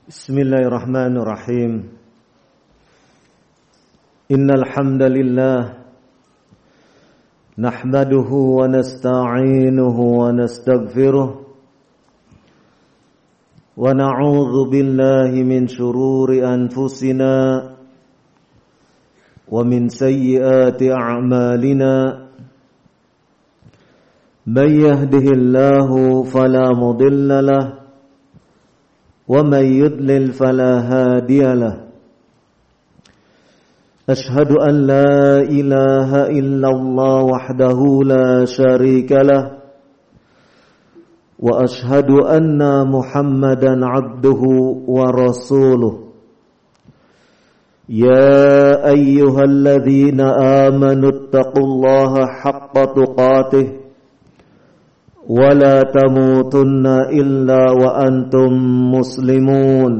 Bismillahirrahmanirrahim. Innal hamdalillah nahmaduhu wa nasta'inuhu wa nastaghfiruh wa na'udzu billahi min shururi anfusina wa min sayyiati a'malina. Man yahdihillahu fala mudilla lahu ومن يضلل فلا هادي له أشهد أن لا إله إلا الله وحده لا شريك له وأشهد أن محمدا عبده ورسوله يا أيها الذين آمنوا اتقوا الله حق تقاته ولا تموتن إلا وأنتم مسلمون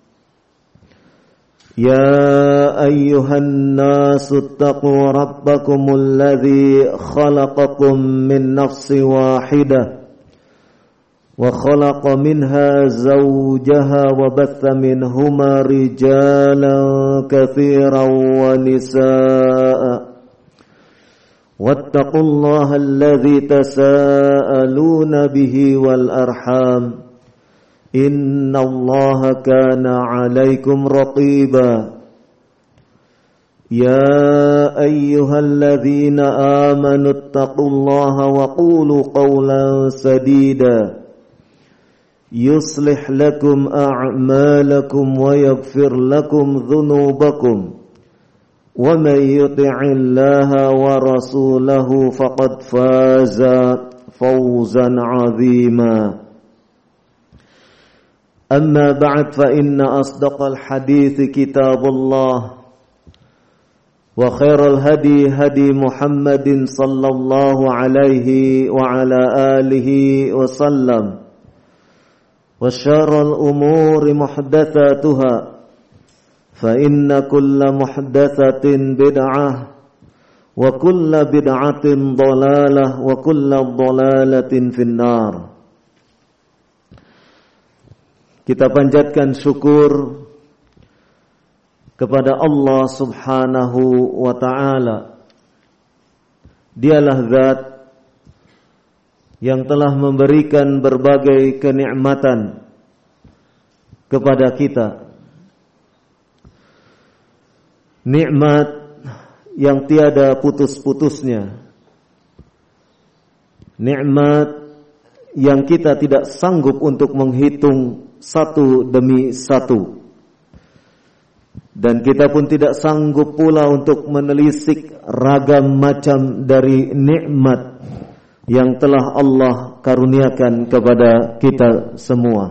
يا أيها الناس اتقوا ربكم الذي خلقكم من نفس واحدة وخلق منها زوجها وبث منهما رجالا كثيرا ونساء واتقوا الله الذي تساءلون به والأرحام إن الله كان عليكم رقيبا يا أيها الذين آمنوا اتقوا الله وقولوا قولا سديدا يصلح لكم أعمالكم ويغفر لكم ذنوبكم ومن يطع الله ورسوله فقد فاز فوزا عظيما أما بعد فإن أصدق الحديث كتاب الله وخير الهدي هدي محمد صلى الله عليه وعلى آله وسلم وشر الأمور محدثاتها فإن كل محدثة بدعة وكل بدعة ضلالة وكل ضلالة في النار. Kita panjatkan syukur kepada Allah Subhanahu wa ta'ala. Dialah zat yang telah memberikan berbagai kenikmatan kepada kita. Nikmat yang tiada putus-putusnya. Nikmat yang kita tidak sanggup untuk menghitung satu demi satu. Dan kita pun tidak sanggup pula untuk menelisik ragam macam dari nikmat yang telah Allah karuniakan kepada kita semua.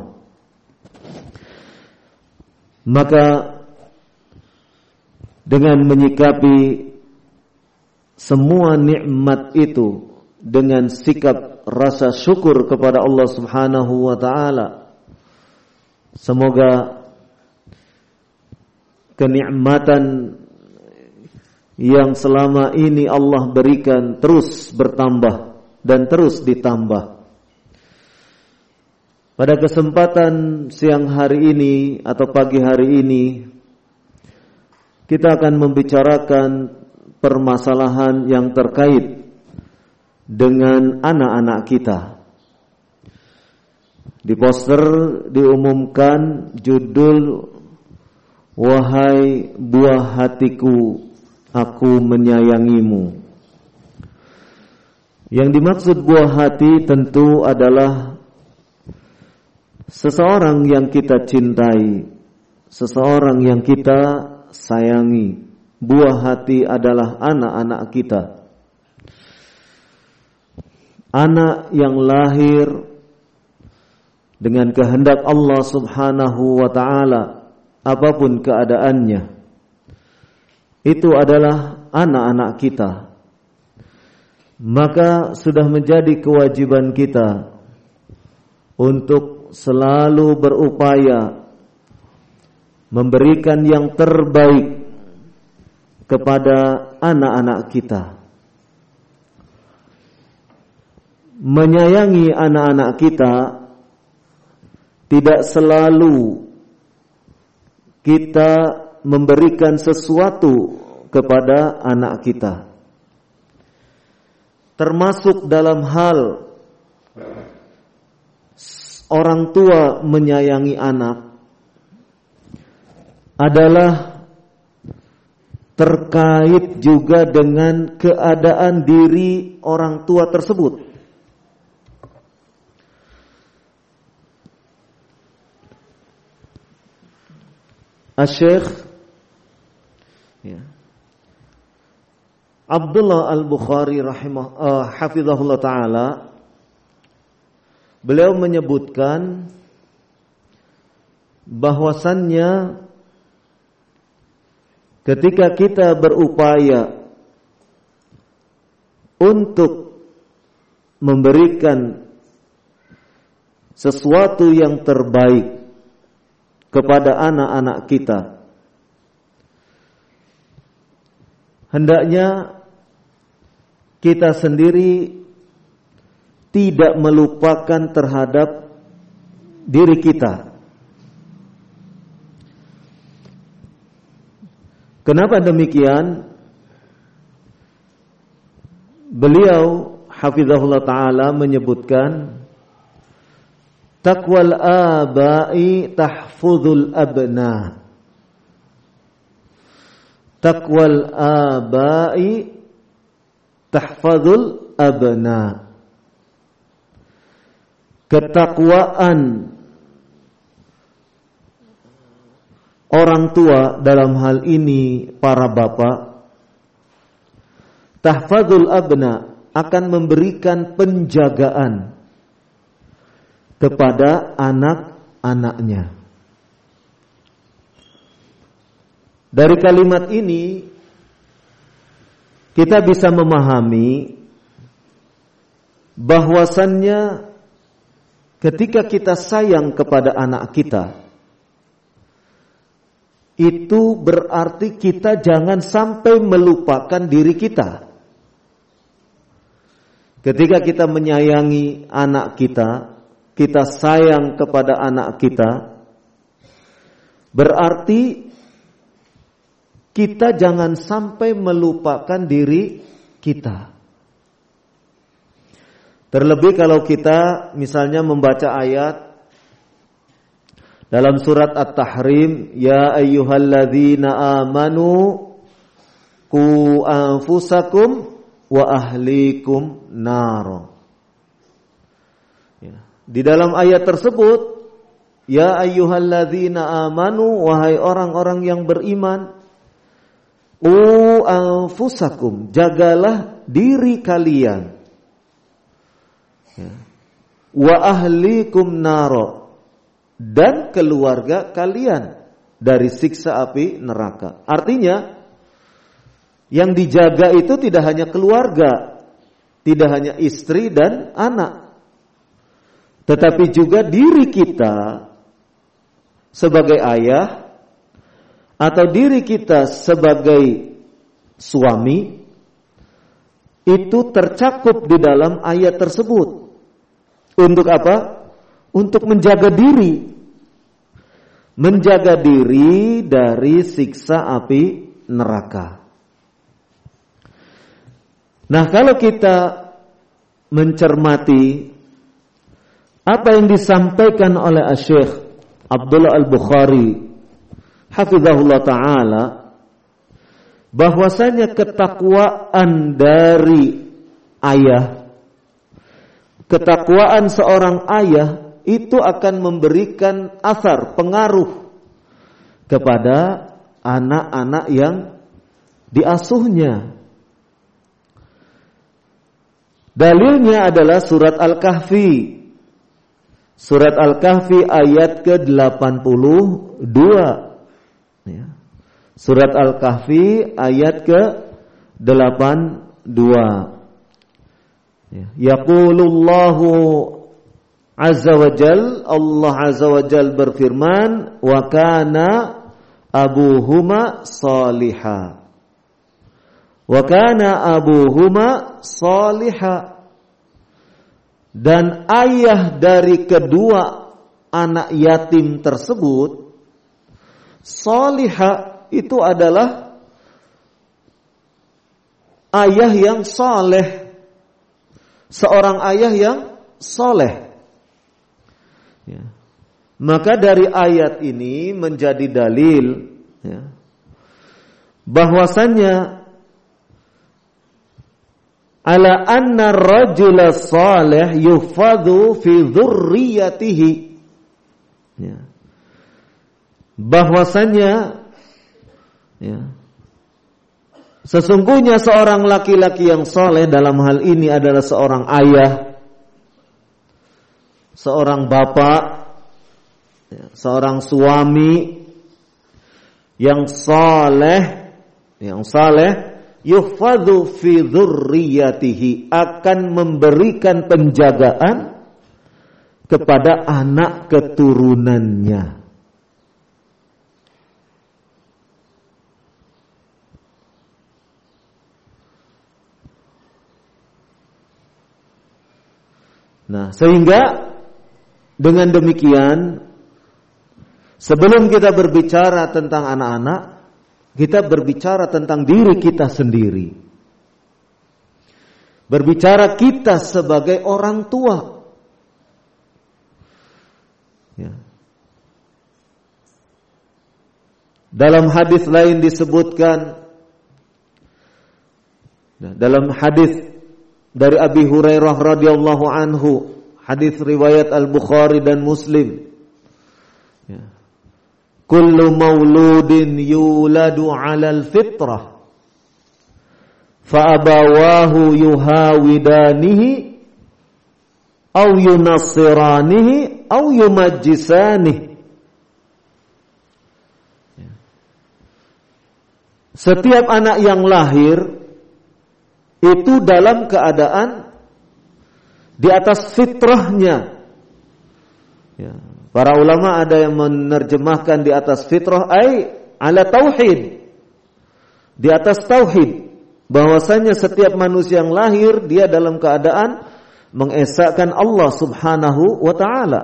Maka dengan menyikapi semua nikmat itu dengan sikap rasa syukur kepada Allah Subhanahu wa ta'ala, semoga kenikmatan yang selama ini Allah berikan terus bertambah dan terus ditambah. Pada kesempatan siang hari ini atau pagi hari ini, kita akan membicarakan permasalahan yang terkait dengan anak-anak kita. Di poster diumumkan judul "Wahai buah hatiku, aku menyayangimu". Yang dimaksud buah hati tentu adalah seseorang yang kita cintai, seseorang yang kita sayangi. Buah hati adalah anak-anak kita. Anak yang lahir dengan kehendak Allah Subhanahu wa ta'ala, apapun keadaannya, itu adalah anak-anak kita. Maka sudah menjadi kewajiban kita untuk selalu berupaya memberikan yang terbaik kepada anak-anak kita. Menyayangi anak-anak kita tidak selalu kita memberikan sesuatu kepada anak kita, termasuk dalam hal orang tua menyayangi anak, adalah terkait juga dengan keadaan diri orang tua tersebut. Asy-Syaikh Abdullah Al-Bukhari hafizahullah ta'ala, beliau menyebutkan bahwasannya ketika kita berupaya untuk memberikan sesuatu yang terbaik kepada anak-anak kita, hendaknya kita sendiri tidak melupakan terhadap diri kita. Kenapa demikian? Beliau hafizahullah ta'ala menyebutkan, taqwal abai tahfuzul abna. Taqwal abai tahfazul abna. Ketakwaan orang tua, dalam hal ini para bapak, tahfazul abna, akan memberikan penjagaan kepada anak-anaknya. Dari kalimat ini kita bisa memahami bahwasannya ketika kita sayang kepada anak kita, itu berarti kita jangan sampai melupakan diri kita. Ketika kita menyayangi anak kita, kita sayang kepada anak kita, berarti kita jangan sampai melupakan diri kita. Terlebih kalau kita misalnya membaca ayat dalam surat At-Tahrim, ya ayyuhalladzina amanu qu anfusakum wa ahlikum nar. Ya. Di dalam ayat tersebut, ya ayyuhalladzina amanu, wahai orang-orang yang beriman, qu anfusakum, jagalah diri kalian. Ya. Wa ahlikum nar, dan keluarga kalian dari siksa api neraka. Artinya yang dijaga itu tidak hanya keluarga, tidak hanya istri dan anak, tetapi juga diri kita sebagai ayah atau diri kita sebagai suami. Itu tercakup di dalam ayat tersebut. Untuk apa? Untuk menjaga diri. Menjaga diri dari siksa api neraka. Nah, kalau kita mencermati apa yang disampaikan oleh Asy-Syaikh Abdullah Al-Bukhari hafizahullah ta'ala, bahwasanya ketakwaan dari ayah, ketakwaan seorang ayah itu akan memberikan asar, pengaruh kepada anak-anak yang diasuhnya. Dalilnya adalah surat Al-Kahfi. Surat Al-Kahfi ayat ke-82. Ya. Surat Al-Kahfi ayat ke-82. Ya. Yaqulullahu azza wa jal, Allah azza wa jal berfirman, wa kana abuhuma salihah. Wa kana abuhuma salihah. Dan ayah dari kedua anak yatim tersebut Salihah itu adalah ayah yang saleh. Seorang ayah yang saleh. Ya. Maka dari ayat ini menjadi dalil ya, bahwasannya ala anna rajula salih yufadhu fi dzurriyyatihi. Ya. Bahwasannya ya, sesungguhnya seorang laki-laki yang saleh dalam hal ini adalah seorang ayah, seorang bapak, seorang suami yang saleh, yuhfadhu fi dzurriyyatihi, akan memberikan penjagaan kepada anak keturunannya. Nah, sehingga dengan demikian, sebelum kita berbicara tentang anak-anak, kita berbicara tentang diri kita sendiri. Berbicara kita sebagai orang tua. Ya. Dalam hadis lain disebutkan, dalam hadis dari Abi Hurairah radhiyallahu anhu, hadis riwayat Al-Bukhari dan Muslim. Ya. Kullu mauludin yuladu 'alal fitrah fa abawahu yuhawidanihi aw yunassiranihi aw yumajjisanihi. Ya. Setiap anak yang lahir itu dalam keadaan di atas fitrahnya. Ya. Para ulama ada yang menerjemahkan di atas fitrah ay ala tauhid. Di atas tauhid. Bahwasanya setiap manusia yang lahir dia dalam keadaan mengesahkan Allah Subhanahu wa taala.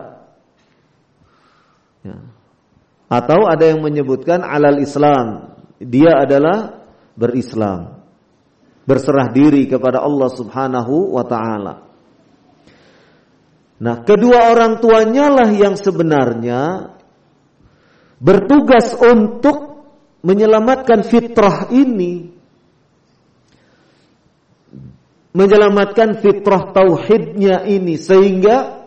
Ya. Atau ada yang menyebutkan alal Islam. Dia adalah berislam. Berserah diri kepada Allah Subhanahu wa ta'ala. Nah, kedua orang tuanya lah yang sebenarnya bertugas untuk menyelamatkan fitrah ini. Menyelamatkan fitrah tauhidnya ini. Sehingga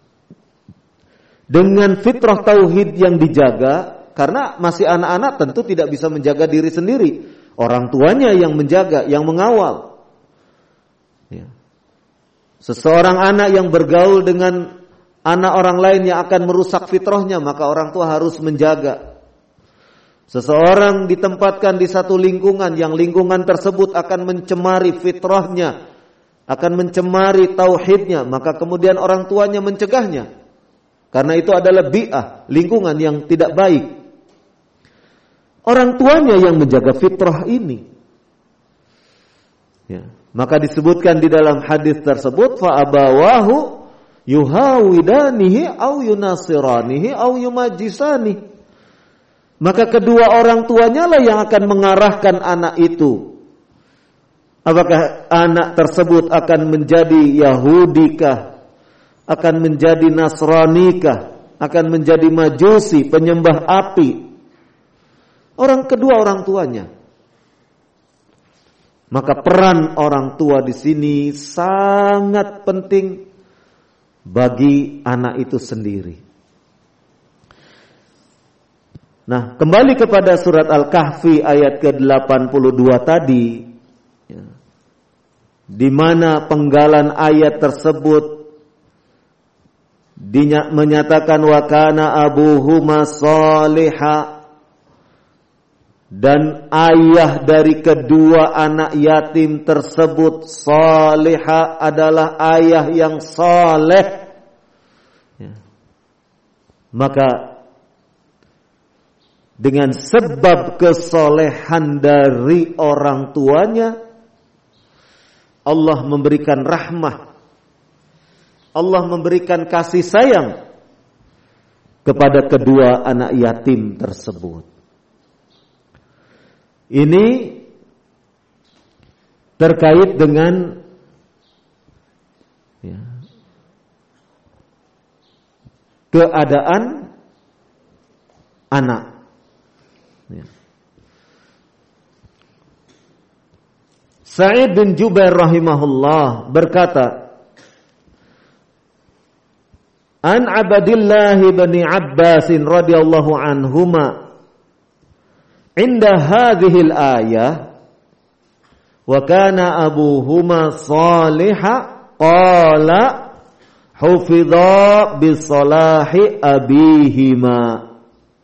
dengan fitrah tauhid yang dijaga, karena masih anak-anak tentu tidak bisa menjaga diri sendiri. Orang tuanya yang menjaga, yang mengawal. Ya. Seseorang anak yang bergaul dengan anak orang lain yang akan merusak fitrahnya, maka orang tua harus menjaga. Seseorang ditempatkan di satu lingkungan, yang lingkungan tersebut akan mencemari fitrahnya, akan mencemari tauhidnya, maka kemudian orang tuanya mencegahnya. Karena itu adalah bi'ah, lingkungan yang tidak baik. Orang tuanya yang menjaga fitrah ini. Ya. Maka disebutkan di dalam hadis tersebut, fa abawahu yuhawidanihi au yunasiranihi au yumajjisani. Maka kedua orang tuanya lah yang akan mengarahkan anak itu. Apakah anak tersebut akan menjadi Yahudikah, akan menjadi Nasranikah, akan menjadi Majusi, penyembah api. Kedua orang tuanya. Maka peran orang tua di sini sangat penting bagi anak itu sendiri. Nah, kembali kepada surat Al-Kahfi ayat ke-82 tadi, ya, di mana penggalan ayat tersebut menyatakan wa kana abuhuma salihah. Dan ayah dari kedua anak yatim tersebut salihah, adalah ayah yang saleh. Ya. Maka dengan sebab kesolehan dari orang tuanya, Allah memberikan rahmah, Allah memberikan kasih sayang kepada kedua anak yatim tersebut. Ini terkait dengan keadaan anak. Sa'id bin Jubair rahimahullah berkata, An Abdillah bin Abbas radhiyallahu anhuma inda hadhihi al-ayah wa kana abuhuma salihah qala hufidha bi salahi abihima.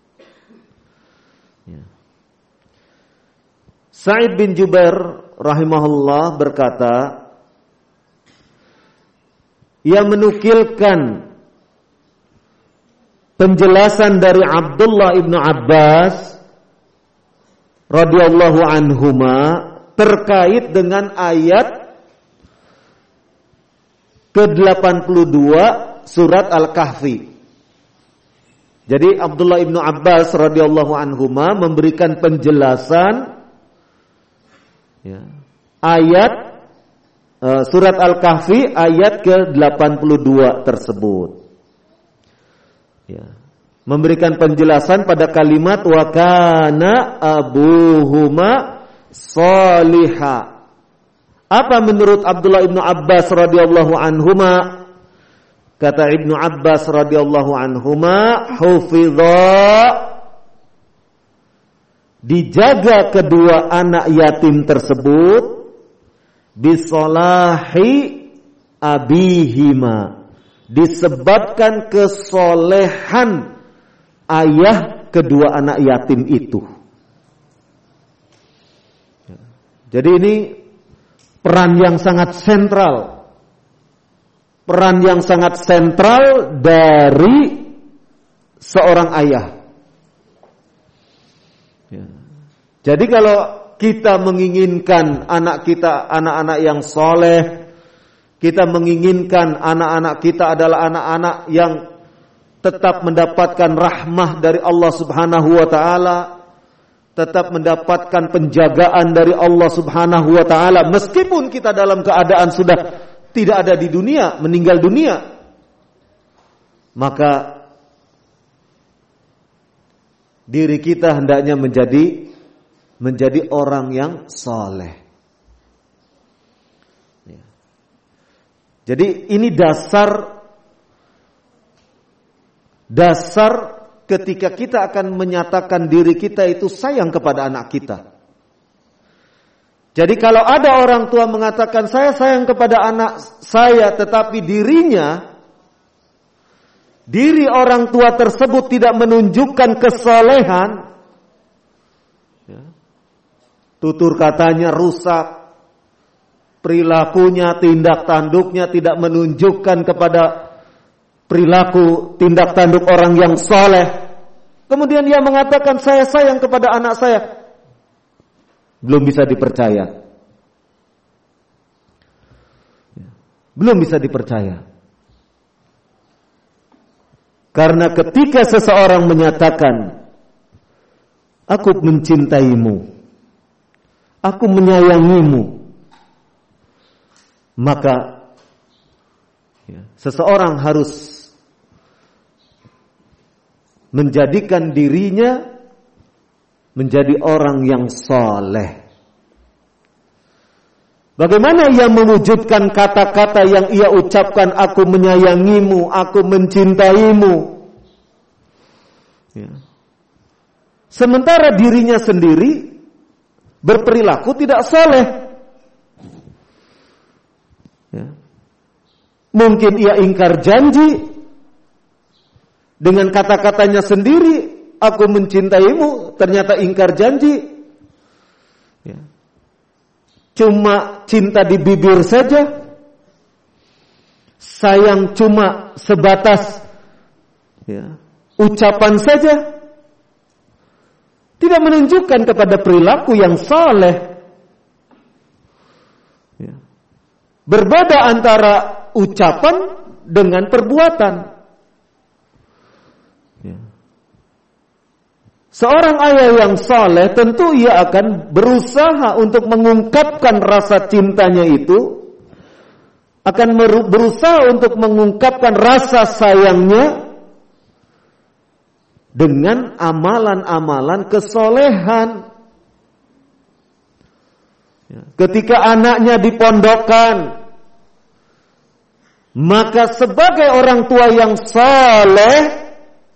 Sa'id bin Jubair rahimahullah berkata, ia menukilkan penjelasan dari Abdullah ibnu Abbas radhiyallahu anhuma terkait dengan ayat ke-82 surat Al-Kahfi. Jadi Abdullah ibnu Abbas radhiyallahu anhuma memberikan penjelasan ayat surat Al-Kahfi ayat ke-82 tersebut. Memberikan penjelasan pada kalimat wa kana abuhuma salihah. Apa menurut Abdullah ibnu Abbas radhiyallahu anhuma? Kata Ibnu Abbas radhiyallahu anhuma, hufidha, dijaga kedua anak yatim tersebut bisolahi abihima, disebabkan kesolehan ayah kedua anak yatim itu. Jadi ini peran yang sangat sentral, peran yang sangat sentral dari seorang ayah. Jadi kalau kita menginginkan anak kita anak-anak yang soleh, kita menginginkan anak-anak kita adalah anak-anak yang tetap mendapatkan rahmah dari Allah Subhanahu wa taala, tetap mendapatkan penjagaan dari Allah Subhanahu wa taala meskipun kita dalam keadaan sudah tidak ada di dunia, meninggal dunia. Maka diri kita hendaknya menjadi orang yang saleh. Jadi ini dasar ketika kita akan menyatakan diri kita itu sayang kepada anak kita. Jadi kalau ada orang tua mengatakan saya sayang kepada anak saya, tetapi diri orang tua tersebut tidak menunjukkan kesolehan, tutur katanya rusak, perilakunya, tindak tanduknya tidak menunjukkan kepada perilaku tindak tanduk orang yang soleh. Kemudian dia mengatakan saya sayang kepada anak saya, belum bisa dipercaya. Belum bisa dipercaya. Karena ketika seseorang menyatakan aku mencintaimu, aku menyayangimu, maka seseorang harus menjadikan dirinya menjadi orang yang saleh. Bagaimana ia mewujudkan kata-kata yang ia ucapkan, aku menyayangimu, aku mencintaimu, sementara dirinya sendiri berperilaku tidak saleh. Mungkin ia ingkar janji dengan kata-katanya sendiri, aku mencintaimu, ternyata ingkar janji. Cuma cinta di bibir saja, sayang cuma sebatas ucapan saja, tidak menunjukkan kepada perilaku yang saleh. Berbeda antara ucapan dengan perbuatan. Seorang ayah yang saleh tentu ia akan berusaha untuk mengungkapkan rasa cintanya itu, akan berusaha untuk mengungkapkan rasa sayangnya dengan amalan-amalan kesolehan. Ketika anaknya dipondokkan, maka sebagai orang tua yang saleh,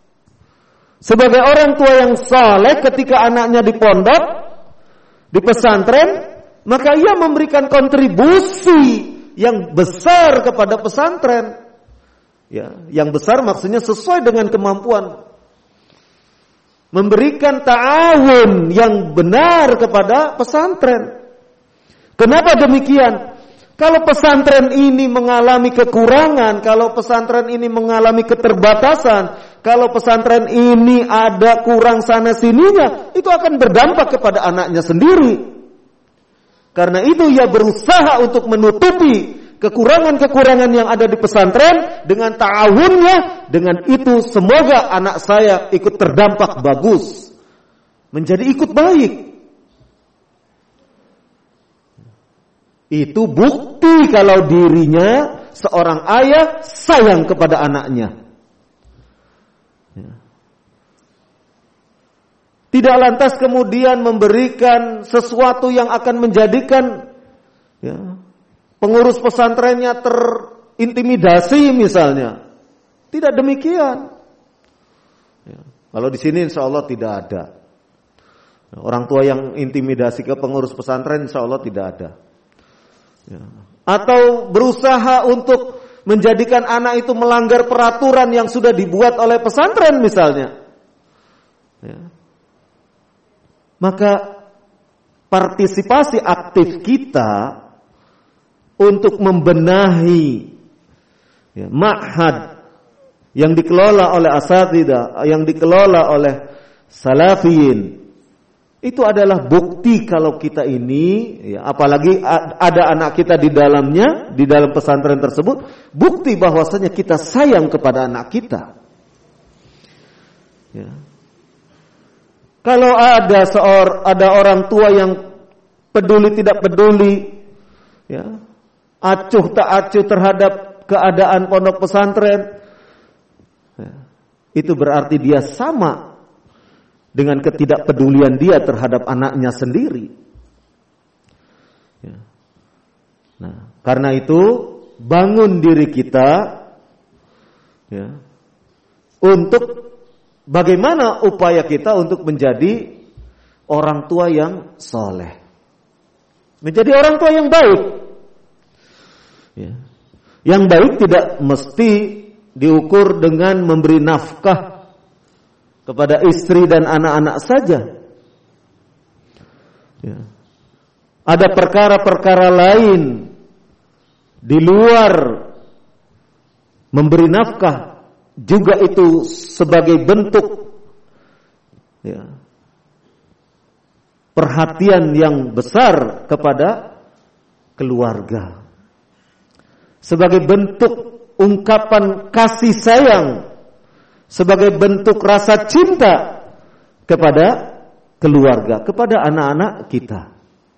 ketika anaknya di pondok, di pesantren, maka ia memberikan kontribusi yang besar kepada pesantren. Ya, yang besar maksudnya sesuai dengan kemampuan. Memberikan ta'awun yang benar kepada pesantren. Kenapa demikian? Kalau pesantren ini mengalami kekurangan, kalau pesantren ini mengalami keterbatasan, kalau pesantren ini ada kurang sana sininya, itu akan berdampak kepada anaknya sendiri. Karena itu ia berusaha untuk menutupi kekurangan-kekurangan yang ada di pesantren dengan ta'awunnya. Dengan itu semoga anak saya ikut terdampak bagus, menjadi ikut baik. Itu bukti kalau dirinya seorang ayah sayang kepada anaknya. Tidak lantas kemudian memberikan sesuatu yang akan menjadikan pengurus pesantrennya terintimidasi misalnya. Tidak demikian. Kalau di sini insya Allah tidak ada. Orang tua yang intimidasi ke pengurus pesantren insya Allah tidak ada. Atau berusaha untuk menjadikan anak itu melanggar peraturan yang sudah dibuat oleh pesantren misalnya. Maka partisipasi aktif kita untuk membenahi ma'had yang dikelola oleh asatidzah, yang dikelola oleh salafiyin, itu adalah bukti kalau kita ini, apalagi ada anak kita di dalamnya, di dalam pesantren tersebut, bukti bahwasanya kita sayang kepada anak kita. Kalau ada orang tua yang peduli tidak peduli, acuh tak acuh terhadap keadaan pondok pesantren, itu berarti dia sama dengan ketidakpedulian dia terhadap anaknya sendiri. Nah, karena itu bangun diri kita untuk bagaimana upaya kita untuk menjadi orang tua yang soleh, menjadi orang tua yang baik. Yang baik tidak mesti diukur dengan memberi nafkah kepada istri dan anak-anak saja. Ada perkara-perkara lain di luar memberi nafkah, juga itu sebagai bentuk perhatian yang besar kepada keluarga, sebagai bentuk ungkapan kasih sayang, sebagai bentuk rasa cinta kepada keluarga, kepada anak-anak kita.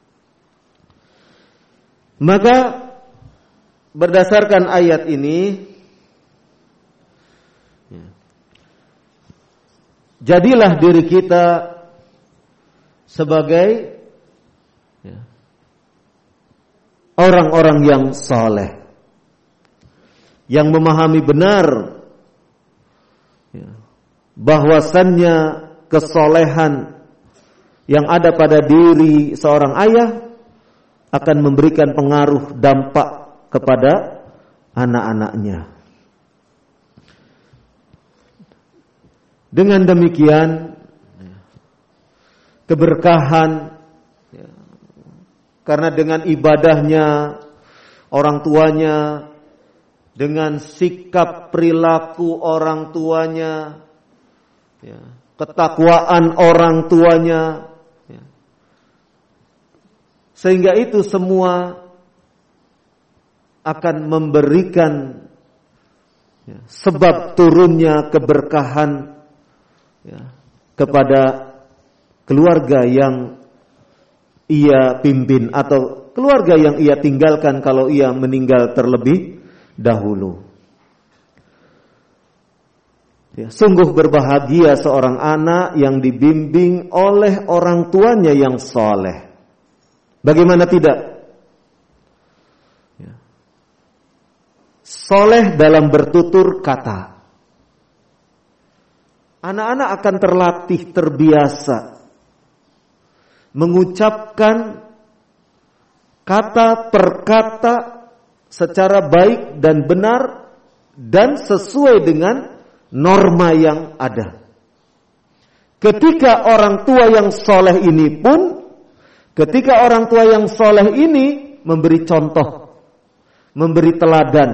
Maka berdasarkan ayat ini, jadilah diri kita sebagai orang-orang yang saleh, yang memahami benar bahwasannya kesolehan yang ada pada diri seorang ayah akan memberikan pengaruh dampak kepada anak-anaknya. Dengan demikian keberkahan, karena dengan ibadahnya orang tuanya, dengan sikap perilaku orang tuanya, ketakwaan orang tuanya, sehingga itu semua akan memberikan sebab turunnya keberkahan kepada keluarga yang ia pimpin atau keluarga yang ia tinggalkan kalau ia meninggal terlebih dahulu. Ya, sungguh berbahagia seorang anak yang dibimbing oleh orang tuanya yang soleh. Bagaimana tidak? Ya. Soleh dalam bertutur kata. Anak-anak akan terlatih, terbiasa mengucapkan kata per kata secara baik dan benar dan sesuai dengan norma yang ada. Ketika orang tua yang soleh ini pun, ketika orang tua yang soleh ini memberi contoh, memberi teladan.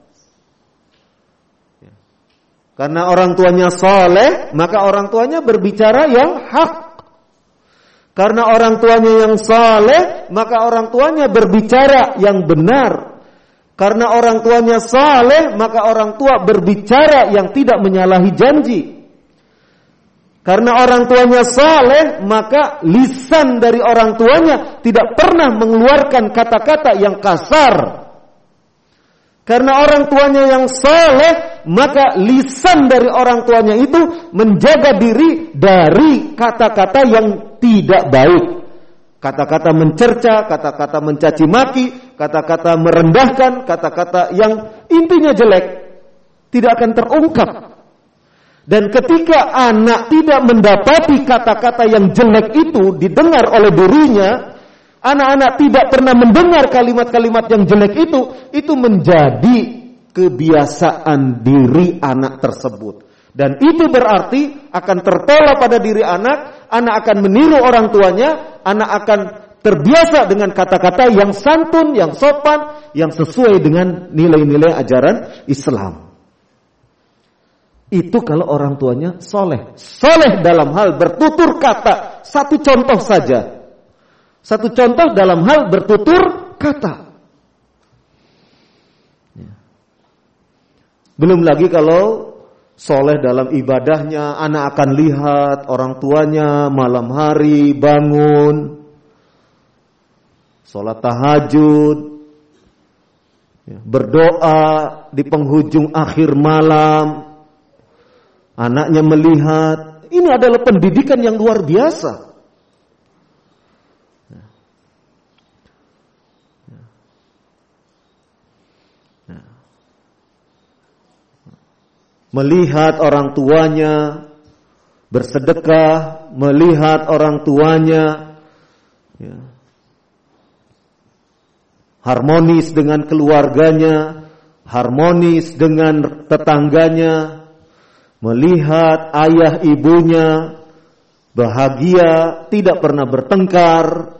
Karena orang tuanya soleh, maka orang tuanya berbicara yang hak. Karena orang tuanya yang soleh, maka orang tuanya berbicara yang benar. Karena orang tuanya saleh, maka orang tua berbicara yang tidak menyalahi janji. Karena orang tuanya saleh, maka lisan dari orang tuanya tidak pernah mengeluarkan kata-kata yang kasar. Karena orang tuanya yang saleh, maka lisan dari orang tuanya itu menjaga diri dari kata-kata yang tidak baik. Kata-kata mencerca, kata-kata mencaci maki, kata-kata merendahkan, kata-kata yang intinya jelek tidak akan terungkap. Dan ketika anak tidak mendapati kata-kata yang jelek itu didengar oleh dirinya, anak-anak tidak pernah mendengar kalimat-kalimat yang jelek itu menjadi kebiasaan diri anak tersebut. Dan itu berarti akan terpola pada diri anak akan meniru orang tuanya, anak akan terbiasa dengan kata-kata yang santun, yang sopan, yang sesuai dengan nilai-nilai ajaran Islam. Itu kalau orang tuanya soleh. Soleh dalam hal bertutur kata. Satu contoh saja. Satu contoh dalam hal bertutur kata. Belum lagi kalau soleh dalam ibadahnya, anak akan lihat orang tuanya malam hari bangun, sholat tahajud, berdoa di penghujung akhir malam. Anaknya melihat, ini adalah pendidikan yang luar biasa. Melihat orang tuanya bersedekah, melihat orang tuanya harmonis dengan keluarganya, harmonis dengan tetangganya, melihat ayah ibunya bahagia, tidak pernah bertengkar,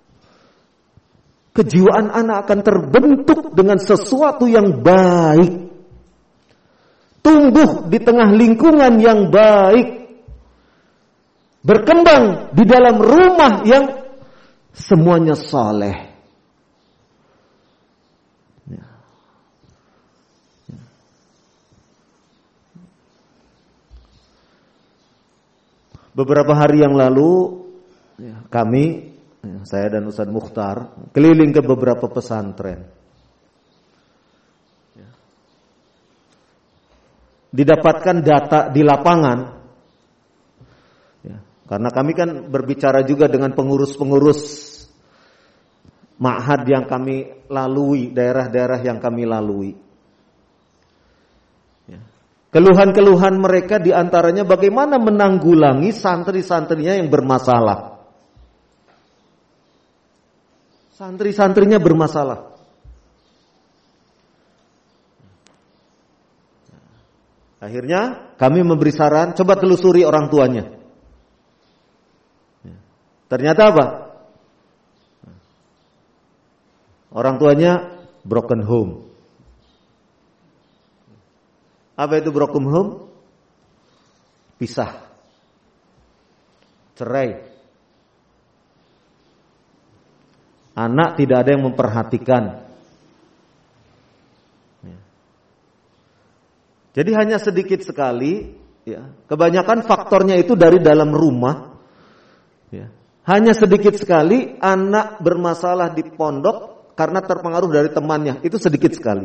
kejiwaan anak akan terbentuk dengan sesuatu yang baik. Tumbuh di tengah lingkungan yang baik, berkembang di dalam rumah yang semuanya saleh. Beberapa hari yang lalu kami, saya dan Ustaz Mukhtar, keliling ke beberapa pesantren. Didapatkan data di lapangan, karena kami kan berbicara juga dengan pengurus-pengurus ma'had yang kami lalui, daerah-daerah yang kami lalui. Keluhan-keluhan mereka diantaranya bagaimana menanggulangi santri-santrinya yang bermasalah. Santri-santrinya bermasalah. Akhirnya kami memberi saran, coba telusuri orang tuanya. Ternyata apa? Orang tuanya broken home. Apa itu broken home? Pisah. Cerai. Anak tidak ada yang memperhatikan. Jadi hanya sedikit sekali, kebanyakan faktornya itu dari dalam rumah. Ya. Hanya sedikit sekali anak bermasalah di pondok karena terpengaruh dari temannya, itu sedikit sekali.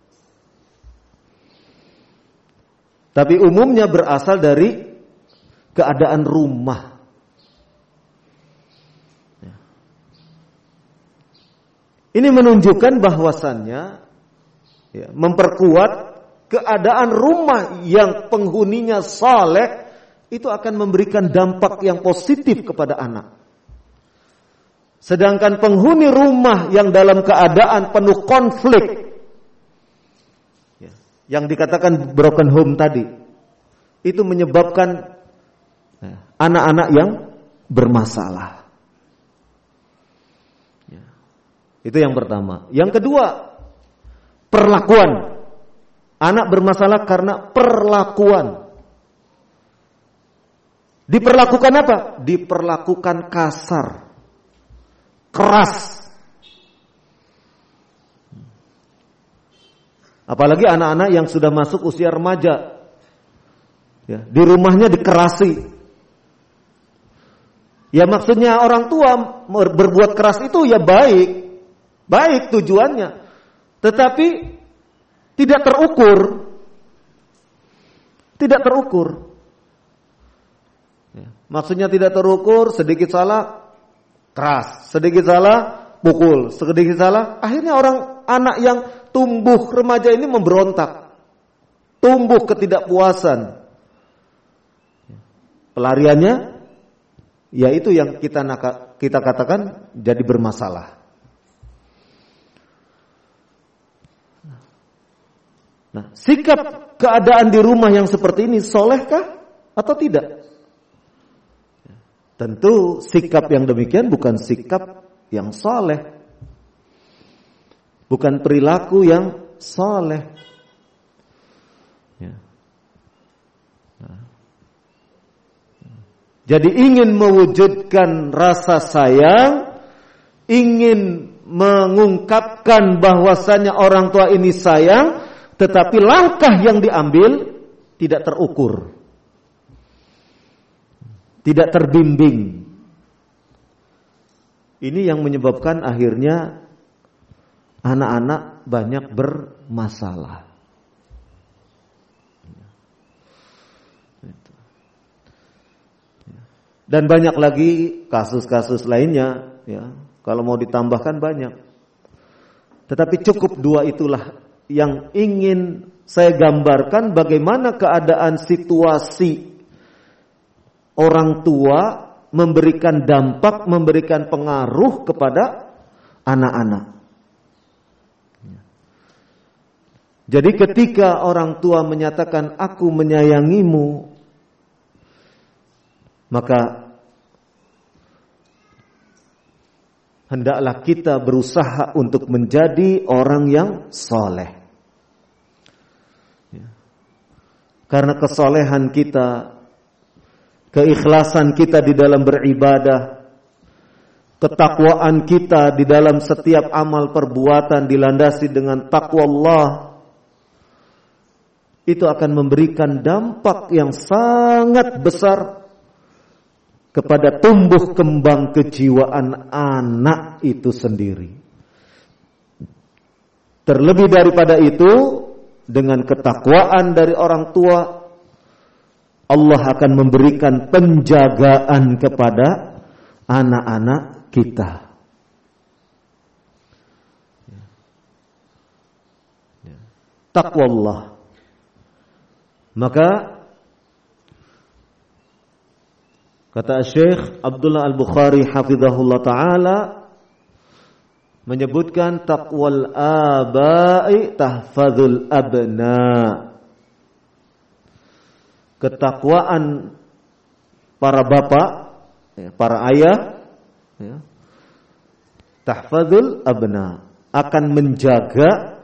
Tapi umumnya berasal dari keadaan rumah. Ya. Ini menunjukkan bahwasannya ya, memperkuat keadaan rumah yang penghuninya saleh itu akan memberikan dampak yang positif kepada anak. Sedangkan penghuni rumah yang dalam keadaan penuh konflik, ya, yang dikatakan broken home tadi, itu menyebabkan ya, anak-anak yang bermasalah. Ya. Itu yang pertama. Yang kedua, perlakuan. Anak bermasalah karena perlakuan. Diperlakukan apa? Diperlakukan kasar, keras. Apalagi anak-anak yang sudah masuk usia remaja, ya, di rumahnya dikerasi. Ya maksudnya orang tua berbuat keras itu ya baik tujuannya, tetapi tidak terukur. Maksudnya tidak terukur, sedikit salah keras, sedikit salah pukul, sedikit salah. Akhirnya anak yang tumbuh remaja ini memberontak, tumbuh ketidakpuasan. Pelariannya, yaitu yang kita katakan jadi bermasalah. Nah, sikap keadaan di rumah yang seperti ini solehkah atau tidak? Tentu sikap yang demikian bukan sikap yang saleh, bukan perilaku yang saleh. Ya. Nah. Jadi ingin mewujudkan rasa sayang, ingin mengungkapkan bahwasanya orang tua ini sayang, tetapi langkah yang diambil tidak terukur. Tidak terbimbing. Ini yang menyebabkan akhirnya anak-anak banyak bermasalah. Dan banyak lagi kasus-kasus lainnya, ya. Kalau mau ditambahkan banyak. Tetapi cukup dua itulah yang ingin saya gambarkan bagaimana keadaan situasi orang tua memberikan dampak, memberikan pengaruh kepada anak-anak. Jadi ketika orang tua menyatakan aku menyayangimu, maka hendaklah kita berusaha untuk menjadi orang yang soleh. Karena kesolehan kita, keikhlasan kita di dalam beribadah, ketakwaan kita di dalam setiap amal perbuatan dilandasi dengan takwa Allah, itu akan memberikan dampak yang sangat besar kepada tumbuh kembang kejiwaan anak itu sendiri. Terlebih daripada itu, dengan ketakwaan dari orang tua, Allah akan memberikan penjagaan kepada anak-anak kita. Taqwallah. Maka kata Syekh Abdullah Al-Bukhari hafizahullah ta'ala menyebutkan taqwal abai tahfadzul abna. Ketakwaan para bapak, para ayah, tahfadzul abna, akan menjaga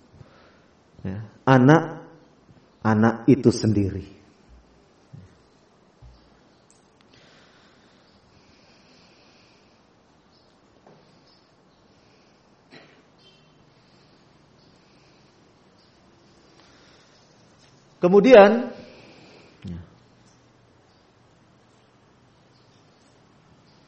anak-anak itu sendiri. Kemudian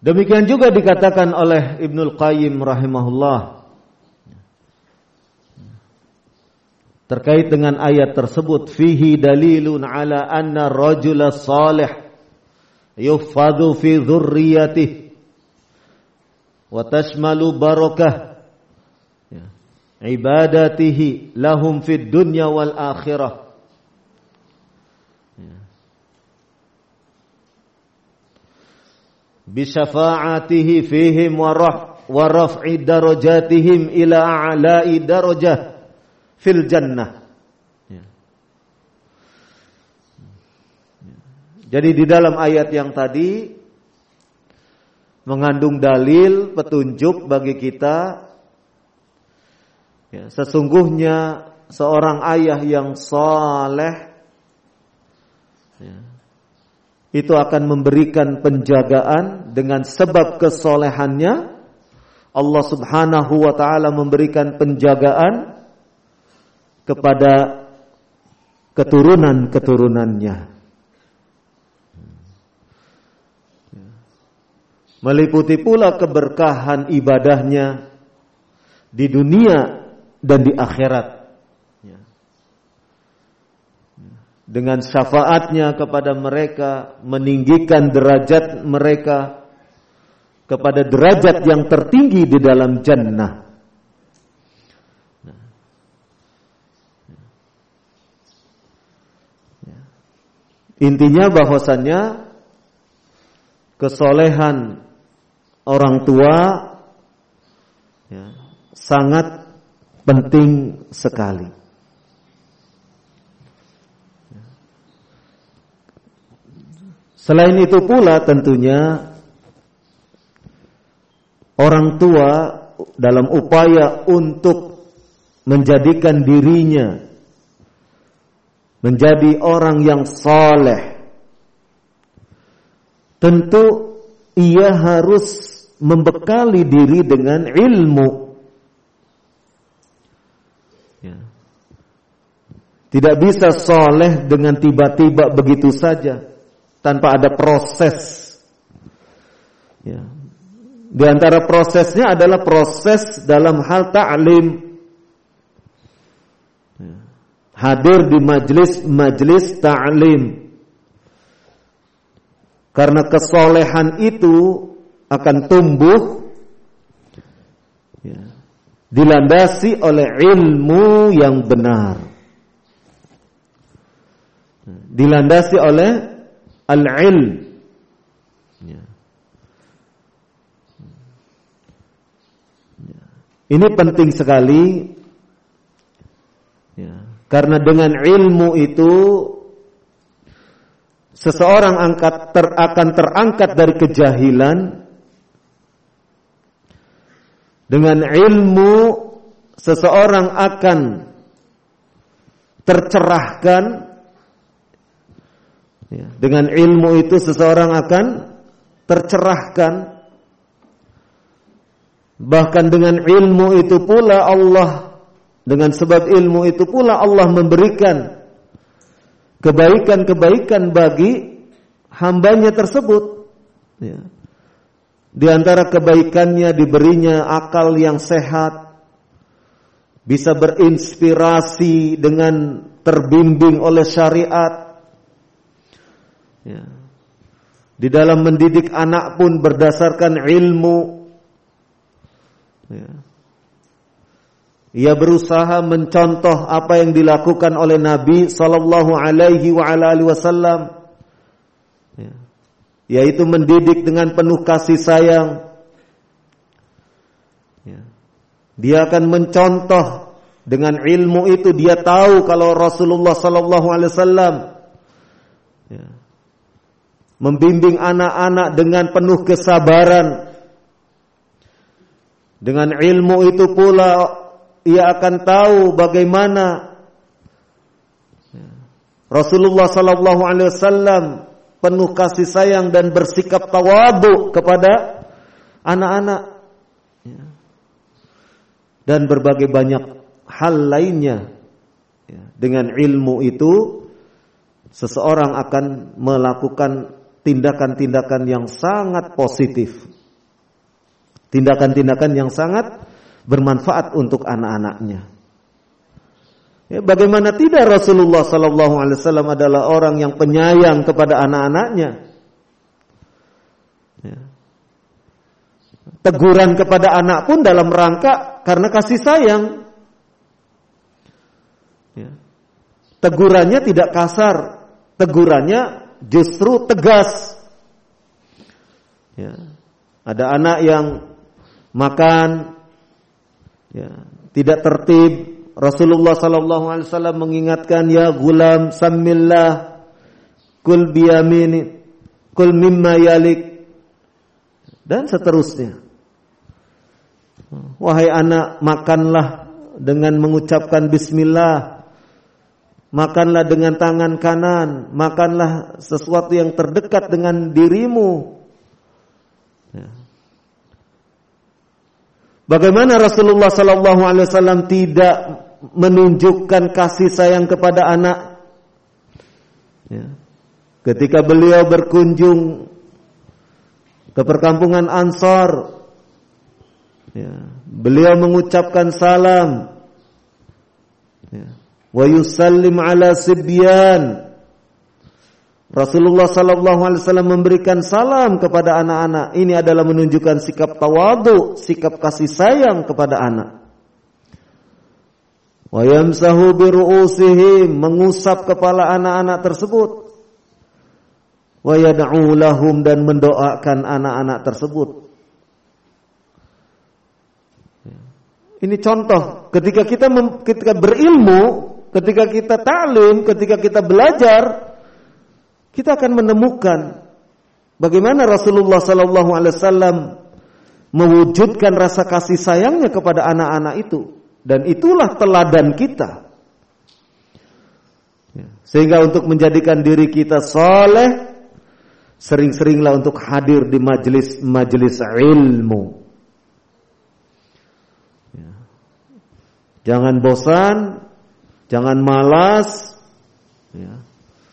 Demikian juga dikatakan oleh Ibnul Qayyim rahimahullah terkait dengan ayat tersebut, fihi dalilun ala anna rajula salih yuhfadhu fi dhurriyyatihi wa tashmalu barakah ibadatihi lahum fid dunya wal akhirah. Bisyafa'atihi fihim wa raf'i darajatihim ila a'la'i darajah fil jannah. Jadi di dalam ayat yang tadi mengandung dalil petunjuk bagi kita, sesungguhnya seorang ayah yang saleh itu akan memberikan penjagaan dengan sebab kesolehannya. Allah Subhanahu wa ta'ala memberikan penjagaan kepada keturunan-keturunannya. Meliputi pula keberkahan ibadahnya di dunia dan di akhirat. Dengan syafaatnya kepada mereka, meninggikan derajat mereka kepada derajat yang tertinggi di dalam jannah. Intinya bahwasannya kesolehan orang tua sangat penting sekali. Selain itu pula tentunya orang tua dalam upaya untuk menjadikan dirinya menjadi orang yang saleh, tentu ia harus membekali diri dengan ilmu. Tidak bisa saleh dengan tiba-tiba begitu saja, tanpa ada proses. Di antara prosesnya adalah proses dalam hal ta'lim. Hadir di majlis ta'lim. Karena kesolehan itu akan tumbuh dilandasi oleh ilmu yang benar. Dilandasi oleh al-ilm. Ini penting sekali, karena dengan ilmu itu seseorang akan terangkat dari kejahilan. Dengan ilmu seseorang akan tercerahkan. Dengan ilmu itu seseorang akan tercerahkan. Bahkan dengan ilmu itu pula dengan sebab ilmu itu pula Allah memberikan kebaikan-kebaikan bagi hambanya tersebut. Di antara kebaikannya diberinya akal yang sehat, bisa berinspirasi dengan terbimbing oleh syariat. Di dalam mendidik anak pun berdasarkan ilmu. Ia berusaha mencontoh apa yang dilakukan oleh Nabi sallallahu alaihi wasallam, yaitu mendidik dengan penuh kasih sayang. Dia akan mencontoh dengan ilmu itu. Dia tahu kalau Rasulullah sallallahu alaihi wasallam membimbing anak-anak dengan penuh kesabaran. Dengan ilmu itu pula ia akan tahu bagaimana Rasulullah sallallahu alaihi wasallam penuh kasih sayang dan bersikap tawadhu kepada anak-anak, dan berbagai banyak hal lainnya. Dengan ilmu itu seseorang akan melakukan tindakan-tindakan yang sangat positif. tindakan-tindakan yang sangat bermanfaat untuk anak-anaknya. Ya, bagaimana tidak Rasulullah sallallahu alaihi wasallam adalah orang yang penyayang kepada anak-anaknya. Ya. Teguran kepada anak pun dalam rangka karena kasih sayang. Ya. Tegurannya tidak kasar, tegurannya justru tegas. Ya. Ada anak yang makan, ya, tidak tertib. Rasulullah sallallahu alaihi wasallam mengingatkan, ya gulam sammillah, kul biyamini, kul mimma yalik, dan seterusnya. Wahai anak, makanlah dengan mengucapkan bismillah, makanlah dengan tangan kanan, makanlah sesuatu yang terdekat dengan dirimu. Ya. Bagaimana Rasulullah sallallahu alaihi wasallam tidak menunjukkan kasih sayang kepada anak? Ya. Ketika beliau berkunjung ke perkampungan Ansar, ya, beliau mengucapkan salam, ya, wa yusallim ala sibyan. Rasulullah sallallahu alaihi wasallam memberikan salam kepada anak-anak. Ini adalah menunjukkan sikap tawadhu, sikap kasih sayang kepada anak. Wa yamsahu bi ru'usihim, mengusap kepala anak-anak tersebut. Wa yad'u lahum, dan mendoakan anak-anak tersebut. Ini contoh ketika kita berilmu, ketika kita ta'lim, ketika kita belajar, kita akan menemukan bagaimana Rasulullah sallallahu alaihi wasallam mewujudkan rasa kasih sayangnya kepada anak-anak itu, dan itulah teladan kita. Sehingga untuk menjadikan diri kita saleh, sering-seringlah untuk hadir di majelis ilmu. Jangan bosan, jangan malas, ya.